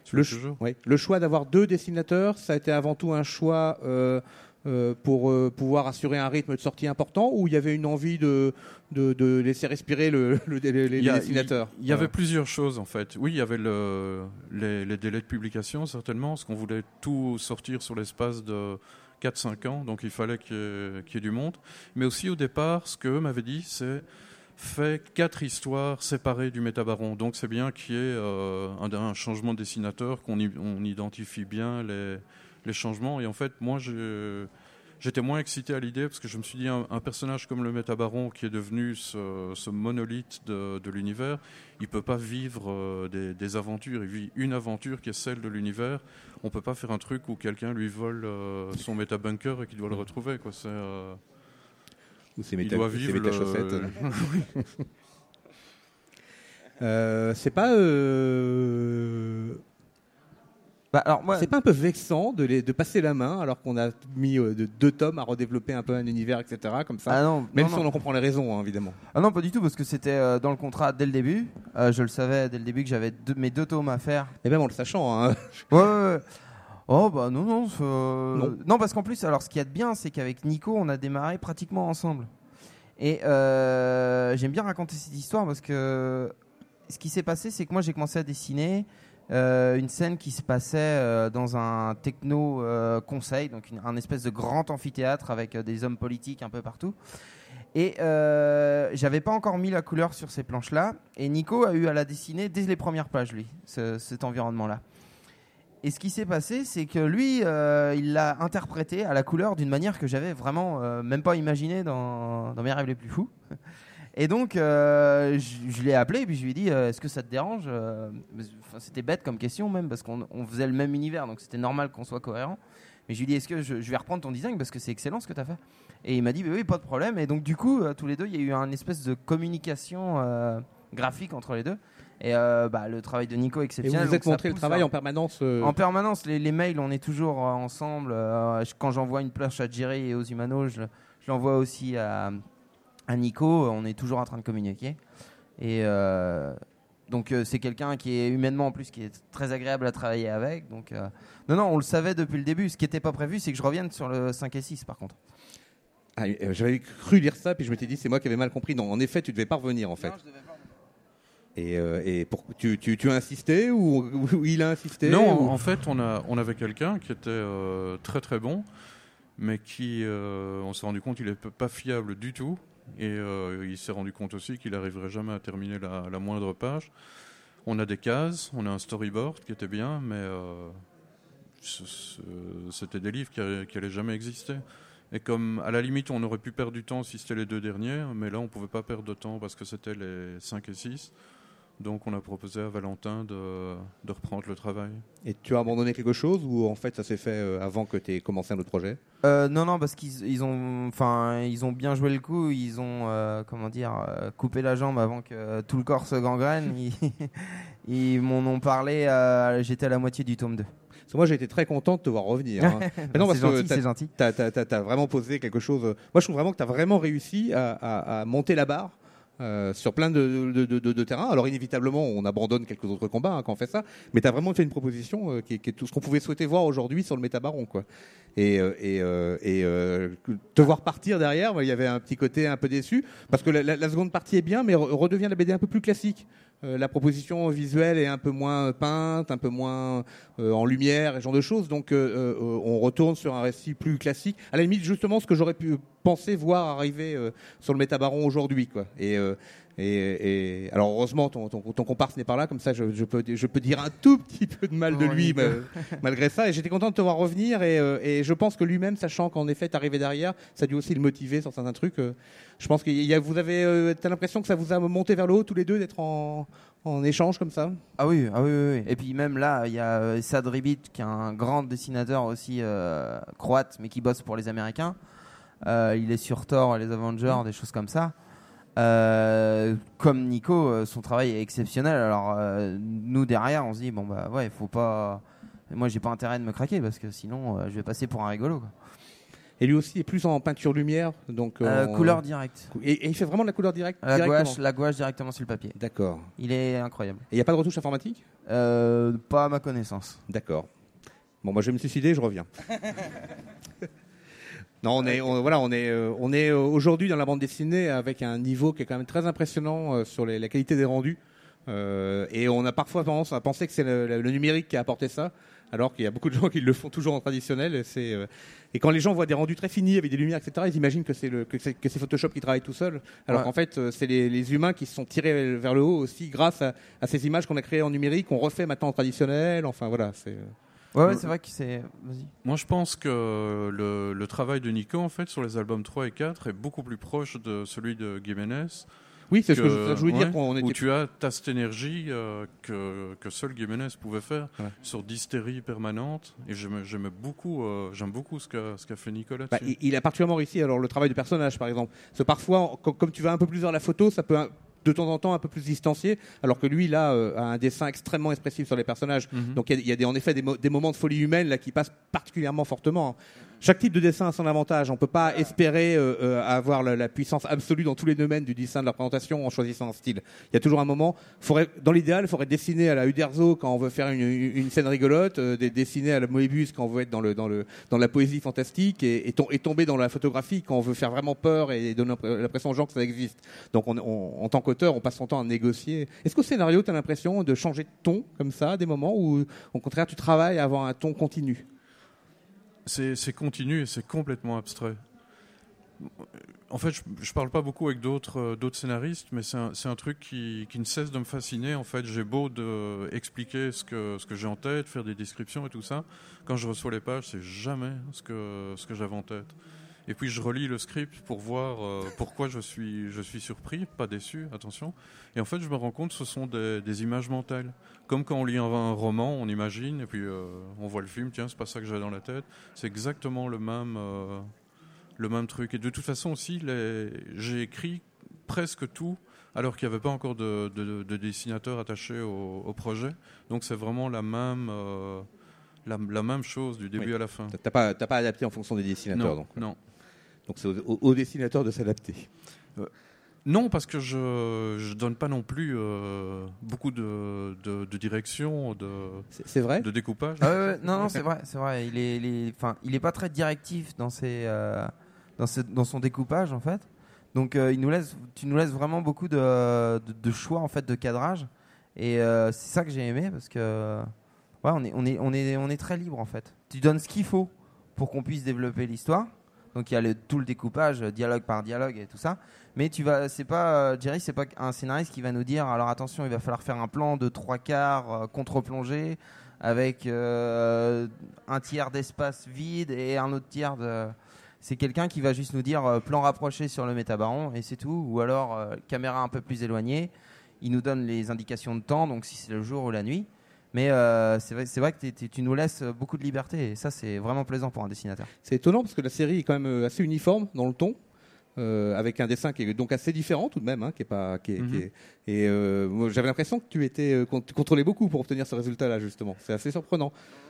Le, ch- oui. Le choix d'avoir deux dessinateurs, ça a été avant tout un choix euh, euh, pour euh, pouvoir assurer un rythme de sortie important, ou il y avait une envie de, de, de laisser respirer le, le, les, les a, dessinateurs? Il y, y avait plusieurs choses en fait. Oui, il y avait le, les, les délais de publication certainement, parce qu'on voulait tout sortir sur l'espace de quatre cinq ans, donc il fallait qu'il y ait, qu'il y ait du monde. Mais aussi au départ, ce qu'eux m'avaient dit, c'est fait quatre histoires séparées du Métabaron. Donc c'est bien qu'il y ait euh, un, un changement de dessinateur, qu'on y, on identifie bien les, les changements. Et en fait, moi, je, j'étais moins excité à l'idée parce que je me suis dit, un, un personnage comme le Métabaron qui est devenu ce, ce monolithe de, de l'univers, il ne peut pas vivre euh, des, des aventures. Il vit une aventure qui est celle de l'univers. On ne peut pas faire un truc où quelqu'un lui vole euh, son Métabunker et qu'il doit le retrouver, quoi. C'est... Euh... Ou c'est méta, méta chaussettes. Le... euh, c'est pas. Euh... Bah alors moi, c'est pas un peu vexant de, les, de passer la main alors qu'on a mis euh, de, deux tomes à redévelopper un peu un univers, et cetera. Comme ça. Ah non, Même non, si non. on en comprend les raisons, hein, évidemment. Ah non, pas du tout, parce que c'était euh, dans le contrat dès le début. Euh, je le savais dès le début que j'avais deux, mes deux tomes à faire. Et même en le sachant. Hein. Ouais, ouais, ouais. Oh bah non, non. Euh... Non. Non, parce qu'en plus, alors ce qu'il y a de bien, c'est qu'avec Nico, on a démarré pratiquement ensemble. Et euh, j'aime bien raconter cette histoire parce que ce qui s'est passé, c'est que moi j'ai commencé à dessiner euh, une scène qui se passait euh, dans un techno euh, conseil, donc une, un espèce de grand amphithéâtre avec euh, des hommes politiques un peu partout. Et euh, j'avais pas encore mis la couleur sur ces planches-là. Et Nico a eu à la dessiner dès les premières pages, lui, ce, cet environnement-là. Et ce qui s'est passé, c'est que lui, euh, il l'a interprété à la couleur d'une manière que j'avais vraiment euh, même pas imaginée dans, dans mes rêves les plus fous. Et donc, euh, je, je l'ai appelé et puis je lui ai dit euh, est-ce que ça te dérange euh, enfin, c'était bête comme question même parce qu'on on faisait le même univers, donc c'était normal qu'on soit cohérent. Mais je lui ai dit est-ce que je, je vais reprendre ton design parce que c'est excellent ce que tu as fait. Et il m'a dit bah, oui, pas de problème. Et donc, du coup, euh, tous les deux, il y a eu une espèce de communication euh, graphique entre les deux. Et euh, bah, le travail de Nico est exceptionnel. Et vous vous êtes montré le travail à... en permanence euh... En permanence, les, les mails, on est toujours euh, ensemble. Euh, je, quand j'envoie une planche à Jerry et aux Humanos, je, je l'envoie aussi à, à Nico. On est toujours en train de communiquer. Et euh, donc, euh, c'est quelqu'un qui est humainement, en plus, qui est très agréable à travailler avec. Donc, euh, non, non, on le savait depuis le début. Ce qui n'était pas prévu, c'est que je revienne sur le cinq et six, par contre. Ah, euh, j'avais cru lire ça, puis je m'étais dit, c'est moi qui avais mal compris. Non, en effet, tu ne devais pas revenir, en fait. Non, je devais pas. Et, euh, et pour, tu, tu, tu as insisté ou, ou il a insisté? Non, ou... en fait, on, a, on avait quelqu'un qui était euh, très très bon, mais qui, euh, on s'est rendu compte qu'il n'est pas fiable du tout. Et euh, il s'est rendu compte aussi qu'il n'arriverait jamais à terminer la, la moindre page. On a des cases, on a un storyboard qui était bien, mais euh, ce, ce, c'était des livres qui n'allaient jamais exister. Et comme à la limite on aurait pu perdre du temps si c'était les deux derniers, mais là on ne pouvait pas perdre de temps parce que c'était les cinq et six. Donc on a proposé à Valentin de, de reprendre le travail. Et tu as abandonné quelque chose ou en fait ça s'est fait avant que tu aies commencé un autre projet? euh, Non, non, parce qu'ils ils ont, enfin, ils ont bien joué le coup. Ils ont, euh, comment dire, euh, coupé la jambe avant que euh, tout le corps se gangrène. ils ils m'en ont parlé. Euh, j'étais à la moitié du tome deux. Parce que moi j'ai été très content de te voir revenir. Hein. non, c'est gentil, c'est gentil. Tu as vraiment posé quelque chose. Moi je trouve vraiment que tu as vraiment réussi à, à, à monter la barre. Euh, sur plein de, de, de, de, de terrains. Alors inévitablement on abandonne quelques autres combats hein, quand on fait ça, mais tu as vraiment fait une proposition euh, qui, est, qui est tout ce qu'on pouvait souhaiter voir aujourd'hui sur le Métabaron, quoi. Et, euh, et, euh, et euh, te voir partir derrière, il y avait un petit côté un peu déçu parce que la, la, la seconde partie est bien mais re- redevient la B D un peu plus classique. Euh, la proposition visuelle est un peu moins peinte, un peu moins euh, en lumière et ce genre de choses, donc euh, euh, on retourne sur un récit plus classique, à la limite justement ce que j'aurais pu penser voir arriver euh, sur le Métabaron aujourd'hui, quoi. Et, euh, et, et alors heureusement ton, ton, ton comparse n'est pas là, comme ça je, je, peux, je peux dire un tout petit peu de mal de lui, mais, malgré ça. Et j'étais content de te voir revenir et, euh, et je pense que lui-même, sachant qu'en effet t'es arrivé derrière, ça a dû aussi le motiver sur certains trucs. Euh, je pense que y a, vous avez, euh, t'as l'impression que ça vous a monté vers le haut tous les deux d'être en, en échange comme ça? Ah oui, ah oui, oui, oui. Et puis même là, il y a euh, Sad Ribit qui est un grand dessinateur aussi euh, croate, mais qui bosse pour les Américains. Euh, il est sur Thor, les Avengers, mmh. des choses comme ça. Euh, comme Nico, son travail est exceptionnel. Alors euh, nous derrière, on se dit bon bah ouais, faut pas. Moi, j'ai pas intérêt de me craquer parce que sinon, euh, je vais passer pour un rigolo, quoi. Et lui aussi est plus en peinture lumière, donc Euh, en- couleur directe. Et, et il fait vraiment de la couleur directe. La directement. gouache, la gouache directement sur le papier. D'accord. Il est incroyable. Et il n'y a pas de retouche informatique? Euh, pas à ma connaissance. D'accord. Bon, moi je vais me suicider, je reviens. Non, on est, on, voilà, on est, euh, on est euh, aujourd'hui dans la bande dessinée avec un niveau qui est quand même très impressionnant euh, sur les, la qualité des rendus. Euh, et on a parfois tendance à penser que c'est le, le numérique qui a apporté ça, alors qu'il y a beaucoup de gens qui le font toujours en traditionnel. Et, c'est, euh, et quand les gens voient des rendus très finis avec des lumières, et cetera, ils imaginent que c'est, le, que c'est, que c'est Photoshop qui travaille tout seul, alors Ouais. qu'en fait, euh, c'est les, les humains qui se sont tirés vers le haut aussi grâce à, à ces images qu'on a créées en numérique, qu'on refait maintenant en traditionnel. Enfin voilà, c'est. euh, Ouais, ouais, c'est vrai que c'est. Vas-y. Moi, je pense que le, le travail de Nico, en fait, sur les albums trois et quatre, est beaucoup plus proche de celui de Gimenez. Oui, c'est ce que je, que- je voulais dire ouais, qu'on Où était. tu as ta cette énergie euh, que, que seul Gimenez pouvait faire, Ouais. sur d'hystérie permanente. Et j'aime, j'aime beaucoup, euh, j'aime beaucoup ce qu'a, ce qu'a fait Nicolas. Bah, il, il a particulièrement réussi alors le travail du personnage par exemple. Parce que parfois, comme, comme tu vas un peu plus vers la photo, ça peut un- de temps en temps un peu plus distancié, alors que lui là euh, a un dessin extrêmement expressif sur les personnages. Mhm. Donc il y a, il y a des, en effet des, mo- des moments de folie humaine là qui passent particulièrement fortement. hein. Chaque type de dessin a son avantage. On peut pas espérer euh, euh, avoir la, la puissance absolue dans tous les domaines du dessin de la présentation en choisissant un style. Il y a toujours un moment. Faudrait, dans l'idéal, il faudrait dessiner à la Uderzo quand on veut faire une, une scène rigolote, euh, des- dessiner à la Moebius quand on veut être dans le dans le dans la poésie fantastique et, et, tom- et tomber dans la photographie quand on veut faire vraiment peur et donner l'impression aux gens que ça existe. Donc on, on- en tant qu'auteur, on passe son temps à négocier. Est-ce qu'au scénario, tu as l'impression de changer de ton comme ça, à des moments où au contraire tu travailles à avoir un ton continu? C'est, c'est continu et c'est complètement abstrait. En fait, je, je parle pas beaucoup avec d'autres, euh, d'autres scénaristes, mais c'est un, c'est un truc qui, qui ne cesse de me fasciner. En fait, j'ai beau de expliquer ce que, ce que j'ai en tête, faire des descriptions et tout ça. Quand je reçois les pages, c'est jamais ce que, ce que j'avais en tête. Et puis je relis le script pour voir euh, pourquoi je suis, je suis surpris, pas déçu, attention. Et en fait, je me rends compte que ce sont des, des images mentales. Comme quand on lit un, un roman, on imagine, et puis euh, on voit le film, tiens, c'est pas ça que j'ai dans la tête. C'est exactement le même, euh, le même truc. Et de toute façon aussi, les, j'ai écrit presque tout, alors qu'il n'y avait pas encore de, de, de dessinateur attaché au, au projet. Donc c'est vraiment la même, euh, la, la même chose du début Oui. à la fin. T'as pas, t'as pas adapté en fonction des dessinateurs, Non, donc. non. Donc c'est au, au, au dessinateur de s'adapter. Non, parce que je ne donne pas non plus euh, beaucoup de, de, de direction, de, C'est, c'est vrai. de découpage. Ah ouais, ouais, non, non, c'est vrai, c'est vrai. Il est, il est, enfin, il est pas très directif dans ses, euh, dans, ses- dans son découpage en fait. Donc, euh, il nous laisse, tu nous laisses vraiment beaucoup de, de, de choix en fait de cadrage. Et euh, c'est ça que j'ai aimé parce que, ouais, on est, on est, on est, on est très libre en fait. Tu donnes ce qu'il faut pour qu'on puisse développer l'histoire. Donc il y a le, tout le découpage, euh, dialogue par dialogue et tout ça. Mais tu vas, c'est pas, euh, Jerry, c'est pas un scénariste qui va nous dire alors attention, il va falloir faire un plan de trois quarts euh, contre-plongée avec euh, un tiers d'espace vide et un autre tiers de. C'est quelqu'un qui va juste nous dire euh, plan rapproché sur le métabaron et c'est tout. Ou alors euh, caméra un peu plus éloignée. Il nous donne les indications de temps, donc si c'est le jour ou la nuit. Mais euh, c'est vrai, c'est vrai que t'es- t'es- tu nous laisses beaucoup de liberté et ça c'est vraiment plaisant pour un dessinateur. C'est étonnant parce que la série est quand même euh, assez uniforme dans le ton, euh, avec un dessin qui est donc assez différent tout de même, hein, qui est pas, qui est, Mhm. qui est- et euh, moi, j'avais l'impression que tu étais, euh, qu'on- tu contrôlais beaucoup pour obtenir ce résultat-là justement. C'est assez surprenant.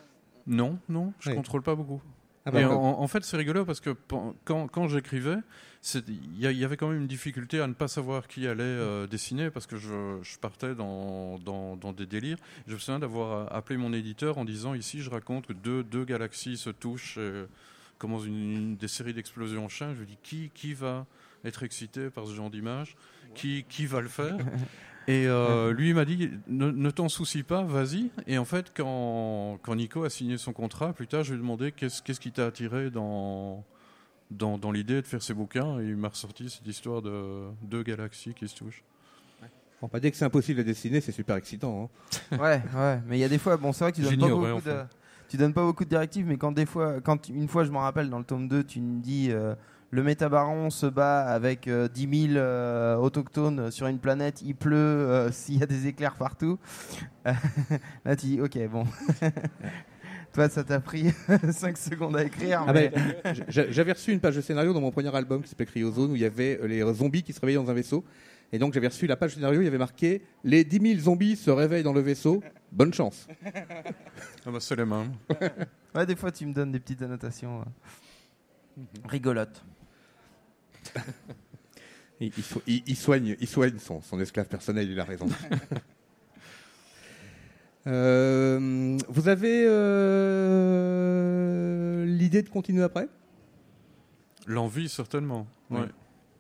Non, non, je Oui. contrôle pas beaucoup. Ah bah, Et en, d'accord. en fait, c'est rigolo parce que pen- quand, quand j'écrivais, c'est- il y, a- il y avait quand même une difficulté à ne pas savoir qui allait euh, dessiner parce que je, je partais dans, dans, dans des délires. Je me souviens d'avoir appelé mon éditeur en disant ici, je raconte que deux, deux galaxies se touchent, et commence une, une- des séries d'explosions en chaîne. Je lui dis qui, qui va être excité par ce genre d'image, qui, qui va le faire. Et euh, lui, il m'a dit, ne, ne t'en soucie pas, vas-y. Et en fait, quand, quand Nico a signé son contrat, plus tard, je lui ai demandé qu'est-ce, qu'est-ce qui t'a attiré dans, dans, dans l'idée de faire ces bouquins. Et il m'a ressorti cette histoire de deux galaxies qui se touchent. Bon, bah, dès que c'est impossible à dessiner, c'est super excitant. hein. Ouais, ouais, mais il y a des fois, bon, c'est vrai que tu donnes pas J'ignorais, beaucoup de, enfin. tu donnes pas beaucoup de directives, mais quand des fois, quand une fois, je me rappelle dans le tome deux, tu me dis euh, le métabaron se bat avec euh, dix mille euh, autochtones sur une planète, il pleut, euh, s'il y a des éclairs partout. Là, tu dis ok, bon. Toi, ça t'a pris cinq secondes à écrire. Ah mais... ben, j'a- j'avais reçu une page de scénario dans mon premier album qui s'appelait Cryozone où il y avait euh, les zombies qui se réveillaient dans un vaisseau. Et donc j'avais reçu la page scénario, il y avait marqué les dix mille zombies se réveillent dans le vaisseau. Bonne chance. Ah bah, c'est les mêmes. Ouais, des fois, tu me donnes des petites annotations. euh. rigolote. il, il, so- il, il soigne, il soigne son, son esclave personnel, il a raison. euh, vous avez euh, l'idée de continuer après ? L'envie, certainement. Ouais. Ouais.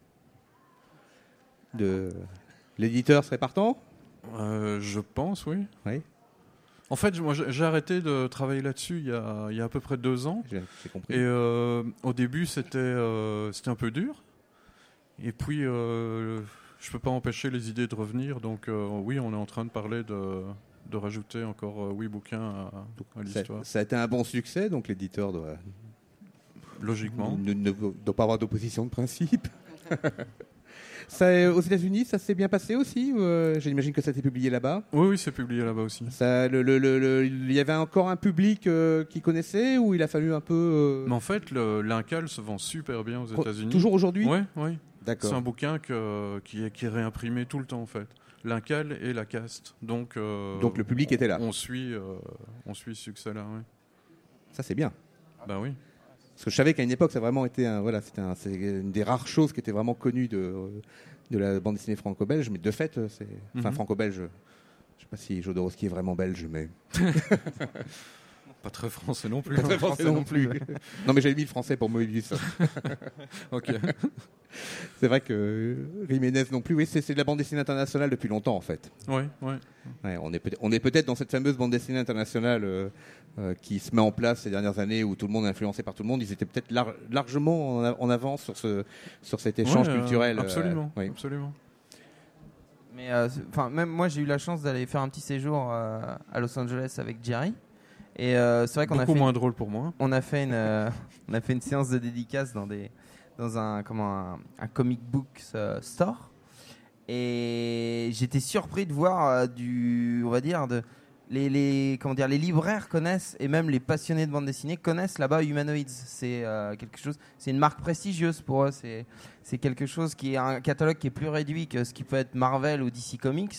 De... L'éditeur serait partant ? Euh, je pense, oui. Oui. En fait, moi, j'ai j'ai arrêté de travailler là-dessus il y a, il y a à peu près deux ans. J'ai, j'ai compris. Et euh, au début, c'était euh, c'était un peu dur. Et puis, euh, je peux pas empêcher les idées de revenir. Donc, euh, oui, on est en train de parler de, de rajouter encore euh, huit bouquins à, à l'histoire. Ça, ça a été un bon succès, donc l'éditeur doit, Logiquement. ne, ne doit pas avoir d'opposition de principe. Ça, aux États-Unis, ça s'est bien passé aussi ou, euh, j'imagine que ça a été publié là-bas. Oui, oui, c'est publié là-bas aussi. Ça, le, le, le, le, il y avait encore un public euh, qui connaissait ou il a fallu un peu. Euh... Mais en fait, le, l'Incal se vend super bien aux États-Unis. Toujours aujourd'hui ? Oui, oui. D'accord. C'est un bouquin que, qui, est, qui est réimprimé tout le temps, en fait. L'Incal et la caste. Donc, euh, Donc le public était là. On suit, euh, on suit ce succès-là, oui. Ça, c'est bien. Ben oui. Parce que je savais qu'à une époque, ça a vraiment été un, voilà, c'était un, c'est une des rares choses qui était vraiment connues de, de la bande dessinée franco-belge. Mais de fait, c'est, enfin, Mm-hmm. franco-belge, je ne sais pas si Jodorowsky est vraiment belge, mais. Pas très français non plus. Pas très français non plus. Non, mais j'avais mis le français pour Moebius. Ok. C'est vrai que Jiménez non plus. Oui, c'est, c'est de la bande dessinée internationale depuis longtemps, en fait. Oui, oui. Ouais, on, est peut-être, on est peut-être dans cette fameuse bande dessinée internationale euh, euh, qui se met en place ces dernières années où tout le monde est influencé par tout le monde. Ils étaient peut-être lar- largement en, a- en avance sur, ce, sur cet échange Ouais, euh, culturel. Absolument. euh, oui. absolument. Mais euh, enfin, même moi, j'ai eu la chance d'aller faire un petit séjour euh, à Los Angeles avec Jerry. Et euh, c'est vrai qu'on a Beaucoup fait, moins drôle pour moi. on a fait une, euh, on a fait une séance de dédicace dans des, dans un, comment, un, un comic book euh, store. Et j'étais surpris de voir euh, du, on va dire, de, les, les, comment dire, les libraires connaissent et même les passionnés de bande dessinée connaissent là-bas Humanoids. C'est euh, quelque chose, c'est une marque prestigieuse pour eux. C'est, c'est quelque chose qui est un catalogue qui est plus réduit que ce qui peut être Marvel ou D C Comics.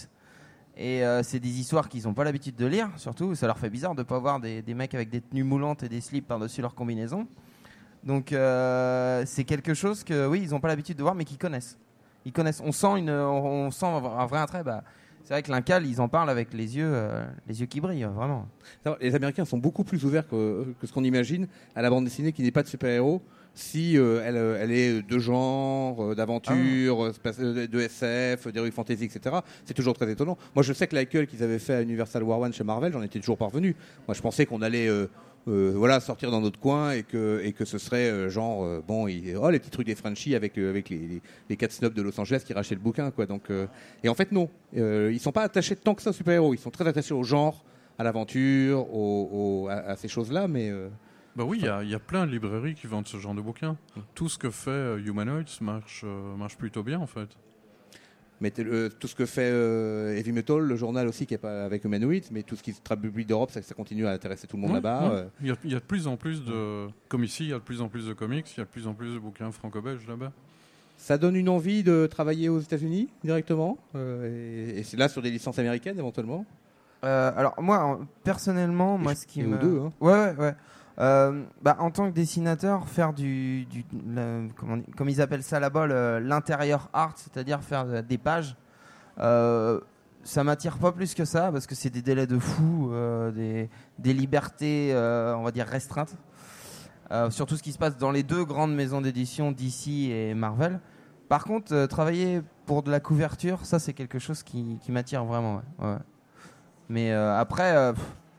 Et euh, c'est des histoires qu'ils n'ont pas l'habitude de lire, surtout. Ça leur fait bizarre de ne pas voir des, des mecs avec des tenues moulantes et des slips par-dessus leur combinaison. Donc euh, c'est quelque chose que, oui, ils n'ont pas l'habitude de voir, mais qu'ils connaissent. Ils connaissent. On sent, une, on sent un vrai attrait. Bah, c'est vrai que l'Incal, ils en parlent avec les yeux, euh, les yeux qui brillent, vraiment. Les Américains sont beaucoup plus ouverts que, que ce qu'on imagine à la bande dessinée qui n'est pas de super-héros. Si euh, elle, elle est de genre, euh, d'aventure, ah. euh, de S F, d'heroic fantasy, et cetera, c'est toujours très étonnant. Moi, je sais que l'accueil qu'ils avaient fait à Universal War One chez Marvel, j'en étais toujours parvenu. Moi, je pensais qu'on allait euh, euh, voilà, sortir dans notre coin et que, et que ce serait euh, genre, euh, bon, il, oh, les petits trucs des Frenchies avec, euh, avec les, les, les quatre snobs de Los Angeles qui rachetaient le bouquin, quoi. Donc, euh, et en fait, non. Euh, ils sont pas attachés tant que ça aux super-héros. Ils sont très attachés au genre, à l'aventure, au, au, à, à ces choses-là, mais... Euh, Bah oui, il y, y a plein de librairies qui vendent ce genre de bouquins. Mmh. Tout ce que fait euh, Humanoids marche, euh, marche plutôt bien, en fait. Mais euh, tout ce que fait euh, Heavy Metal, le journal aussi, qui est pas avec Humanoids, mais tout ce qui se publie d'Europe, ça, ça continue à intéresser tout le monde ouais, là-bas. Ouais. Il ouais. y, y a de plus en plus de... Comme ici, il y a de plus en plus de comics, il y a de plus en plus de bouquins franco-belges là-bas. Ça donne une envie de travailler aux États-Unis directement euh, et, et c'est là sur des licences américaines éventuellement. Euh, alors moi, personnellement, moi, ce qui et me... ou deux, hein. Ouais, ouais, ouais. Euh, bah, en tant que dessinateur, faire du, du le, comment, comme ils appellent ça là-bas, le, l'intérieur art, c'est-à-dire faire des pages, euh, ça m'attire pas plus que ça parce que c'est des délais de fou, euh, des, des libertés, euh, on va dire restreintes. Euh, surtout ce qui se passe dans les deux grandes maisons d'édition, D C et Marvel. Par contre, euh, travailler pour de la couverture, ça c'est quelque chose qui, qui m'attire vraiment. Ouais. Ouais. Mais euh, après, euh,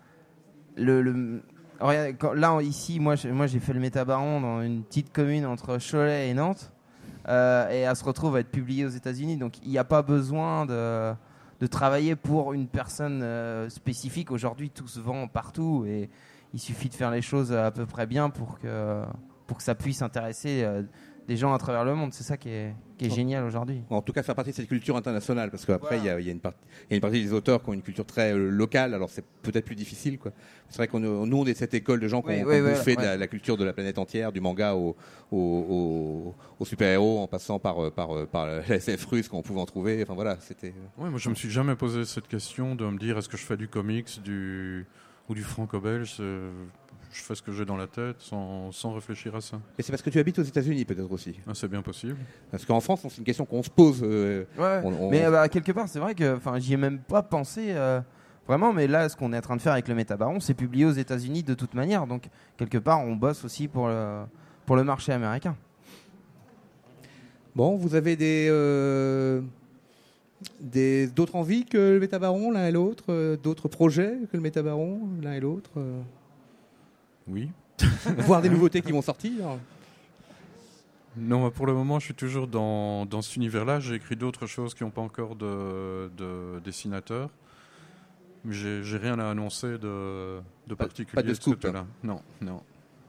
le, le là, ici, moi, moi, j'ai fait le Métabaron dans une petite commune entre Cholet et Nantes, euh, et elle se retrouve à être publiée aux États-Unis. Donc, il n'y a pas besoin de, de travailler pour une personne euh, spécifique. Aujourd'hui, tout se vend partout, et il suffit de faire les choses à peu près bien pour que, pour que ça puisse intéresser euh, des gens à travers le monde. C'est ça qui est, qui est génial aujourd'hui. En tout cas, faire partie de cette culture internationale, parce qu'après, il voilà. y, y, y a une partie des auteurs qui ont une culture très euh, locale, alors c'est peut-être plus difficile, quoi. C'est vrai qu'on nous, on est cette école de gens qui oui, ont, oui, oui, bouffé voilà, de la, la culture de la planète entière, du manga au, au, au, au super-héros, en passant par, par, par la S F russe qu'on pouvait en trouver. Enfin voilà, c'était... Ouais, moi, je me suis jamais posé cette question de me dire est-ce que je fais du comics, du... ou du franco-belge. je fais ce que j'ai dans la tête sans, sans réfléchir à ça. Et c'est parce que tu habites aux États-Unis peut-être aussi. Ah, c'est bien possible. Parce qu'en France, c'est une question qu'on se pose. Euh, Ouais, on- on- mais euh, bah, quelque part, c'est vrai que enfin, j'y ai même pas pensé euh, vraiment, mais là, ce qu'on est en train de faire avec le Métabaron, c'est publié aux États-Unis de toute manière. Donc, quelque part, on bosse aussi pour le, pour le marché américain. Bon, vous avez des, euh, des d'autres envies que le Métabaron l'un et l'autre, euh, d'autres projets que le Métabaron l'un et l'autre, euh, Oui. voir des nouveautés qui vont sortir. Non, pour le moment, je suis toujours dans, dans cet univers-là. J'ai écrit d'autres choses qui n'ont pas encore de, de dessinateur. Mais j'ai, j'ai rien à annoncer de, de Pas- particulier pas de de ce scoop, côté-là. Non, non.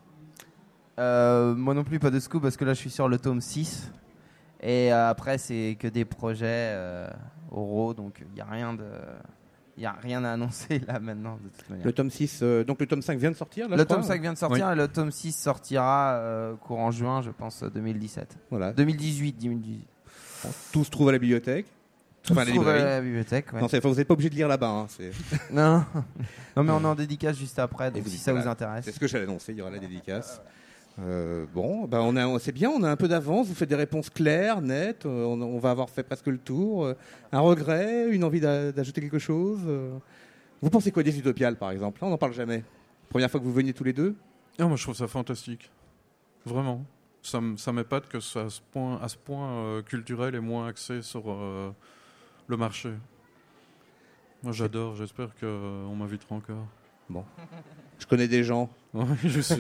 Euh, moi non plus, pas de scoop, parce que là, je suis sur le tome six. Et euh, après, c'est que des projets euh, oraux, donc il n'y a rien de... Il n'y a rien à annoncer là maintenant, de toute manière. Le tome six, euh, donc le tome cinq vient de sortir là, Le je crois. tome cinq vient de sortir et le tome six sortira euh, courant juin, je pense, deux mille dix-sept. Voilà. deux mille dix-huit, deux mille dix-huit. Tout se trouve à la bibliothèque. Tout Enfin, se la trouve à librairie. la bibliothèque. Ouais. Non, c'est- vous n'êtes pas obligé de lire là-bas. Hein, c'est... Non. non, mais on est en dédicace juste après, donc vous si dites, ça voilà, vous intéresse. C'est ce que j'allais annoncer, il y aura la dédicace. Euh, bon, ben on a, c'est bien, on a un peu d'avance, vous faites des réponses claires, nettes, euh, on, on va avoir fait presque le tour. Euh, un regret, une envie d'a- d'ajouter quelque chose euh. Vous pensez quoi des Utopiales, par exemple? Là, on n'en parle jamais. Première fois que vous veniez tous les deux? Ah, moi, je trouve ça fantastique. Vraiment. Ça, m- ça m'épate que ce soit à ce point, à ce point euh, culturel et moins axé sur euh, le marché. Moi, j'adore. J'espère qu'on m'invitera encore. Bon. Je connais des gens. Oui, je sais.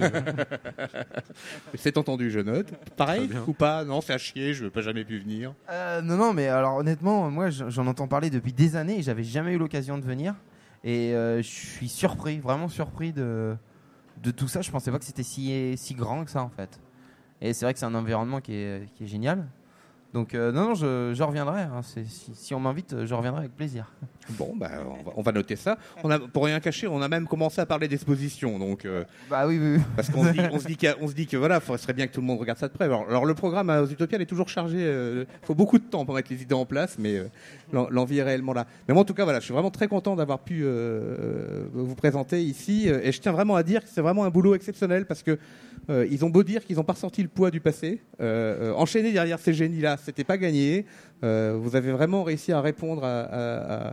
C'est entendu, je note. Pareil Très bien. ou pas? Non, c'est à chier, je n'ai pas jamais pu venir. Euh, non, non, mais alors honnêtement, moi j'en j'en entends parler depuis des années et j'avais jamais eu l'occasion de venir. Et euh, je suis surpris, vraiment surpris de, de tout ça. Je pensais pas que c'était si, si grand que ça en fait. Et c'est vrai que c'est un environnement qui est, qui est génial. Donc euh, non, non, je, je reviendrai. Hein. C'est- Si, si on m'invite, je reviendrai avec plaisir. Bon, bah, on, va, on va noter ça. On a, pour rien cacher, on a même commencé à parler d'exposition. Donc, euh, Bah oui, oui. oui. parce qu'on se dit, on se dit, qu'il y a- on se dit que voilà, il serait bien que tout le monde regarde ça de près. Alors, alors, le programme à- aux Utopiales est toujours chargé. Il faut beaucoup de temps pour mettre les idées en place, mais euh, l'en- l'envie est réellement là. Mais moi, en tout cas, voilà, je suis vraiment très content d'avoir pu euh, vous présenter ici. Et je tiens vraiment à dire que c'est vraiment un boulot exceptionnel parce que euh, ils ont beau dire qu'ils n'ont pas ressorti le poids du passé. Euh, euh, enchaîner derrière ces génies-là, c'était pas gagné. Euh, vous avez vraiment réussi à répondre à, à, à,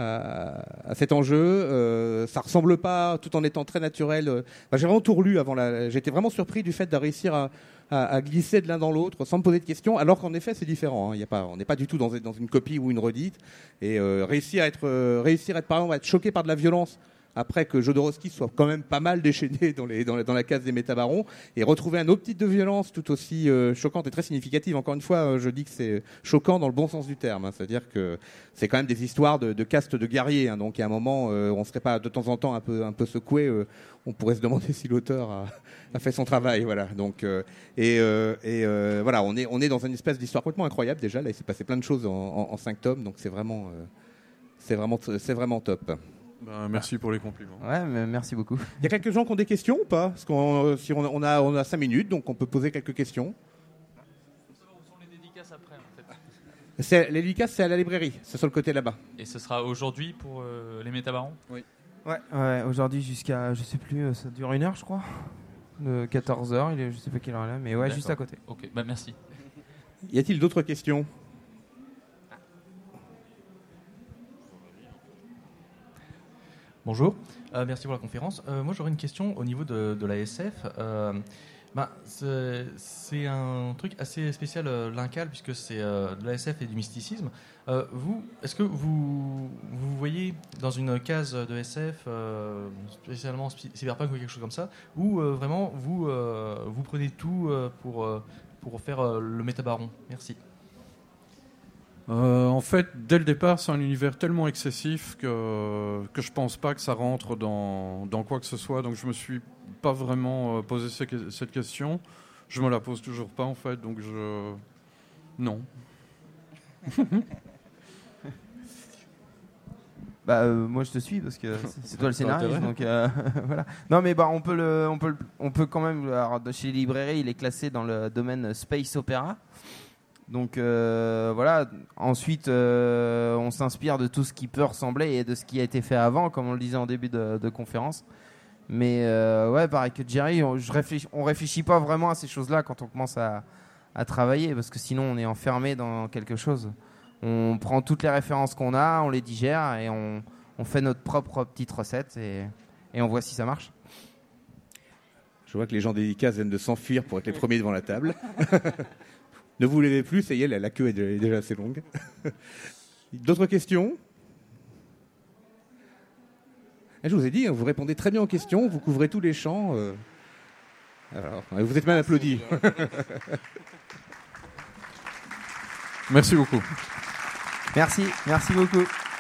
à, à cet enjeu. Euh, ça ressemble pas, tout en étant très naturel. Euh, enfin, j'ai vraiment tout relu avant. La... J'étais vraiment surpris du fait de réussir à, à, à glisser de l'un dans l'autre sans me poser de questions, alors qu'en effet c'est différent. Hein. Il y a pas, on n'est pas du tout dans, dans une copie ou une redite. Et euh, réussir à être, euh, réussir à être par exemple, à être choqué par de la violence. Après que Jodorowsky soit quand même pas mal déchaîné dans, les, dans, la, dans la case des métabarons, et retrouver un autre type de violence tout aussi euh, choquante et très significative. Encore une fois, euh, je dis que c'est choquant dans le bon sens du terme. Hein. C'est-à-dire que c'est quand même des histoires de, de caste de guerriers. Hein. Donc, à un moment, euh, on serait pas de temps en temps un peu, un peu secoué. Euh, on pourrait se demander si l'auteur a, a fait son travail. Voilà. Donc, euh, et euh, et euh, voilà, on est, on est dans une espèce d'histoire complètement incroyable déjà. Là, il s'est passé plein de choses en, en, en cinq tomes. Donc, c'est vraiment, euh, c'est vraiment, c'est vraiment top. Ben, merci pour les compliments. Ouais, mais merci beaucoup. Il y a quelques gens qui ont des questions ou pas? Parce qu'on euh, si on, on a on a cinq minutes, donc on peut poser quelques questions. Pour savoir où sont les dédicaces après, en fait. C'est, les dédicaces, c'est à la librairie, c'est sur le côté là-bas. Et ce sera aujourd'hui pour euh, les métabarons. Ouais, ouais aujourd'hui jusqu'à, je sais plus, euh, ça dure une heure, je crois. De quatorze heures, il est, je sais pas quelle heure là, mais ouais, D'accord. juste à côté. Ok, bah merci. Y a-t-il d'autres questions? Bonjour, euh, merci pour la conférence. Euh, moi j'aurais une question au niveau de, de la S F. Euh, ben, c'est, c'est un truc assez spécial, euh, l'Incal, puisque c'est euh, de la S F et du mysticisme. Euh, vous, est-ce que vous vous voyez dans une case de S F, euh, spécialement cyberpunk ou quelque chose comme ça, ou euh, vraiment vous, euh, vous prenez tout euh, pour, euh, pour faire euh, le métabaron? Merci. Euh, en fait, dès le départ, c'est un univers tellement excessif que, que je pense pas que ça rentre dans, dans quoi que ce soit. Donc je me suis pas vraiment euh, posé ce- cette question. Je me la pose toujours pas en fait. Donc je... Non. Bah euh, moi je te suis parce que c'est, c'est toi le T'as scénariste, intérêt. donc euh, voilà. Non mais bah on peut le, on peut le- on peut quand même. Alors, de chez les librairies, il est classé dans le domaine space opera. Donc euh, voilà. Ensuite, euh, on s'inspire de tout ce qui peut ressembler et de ce qui a été fait avant, comme on le disait en début de, de conférence. Mais euh, ouais, pareil que Jerry, on, je réfléchis, on réfléchit pas vraiment à ces choses-là quand on commence à, à travailler, parce que sinon on est enfermé dans quelque chose. On prend toutes les références qu'on a, on les digère et on, on fait notre propre petite recette et, et on voit si ça marche. Je vois que les gens dédicats viennent de s'enfuir pour être les premiers devant la table. Ne vous levez plus, ça y est, la, la queue est déjà assez longue. D'autres questions ? Je vous ai dit, vous répondez très bien aux questions, vous couvrez tous les champs. Euh... Alors, vous êtes même applaudis. Merci beaucoup. Merci, merci beaucoup.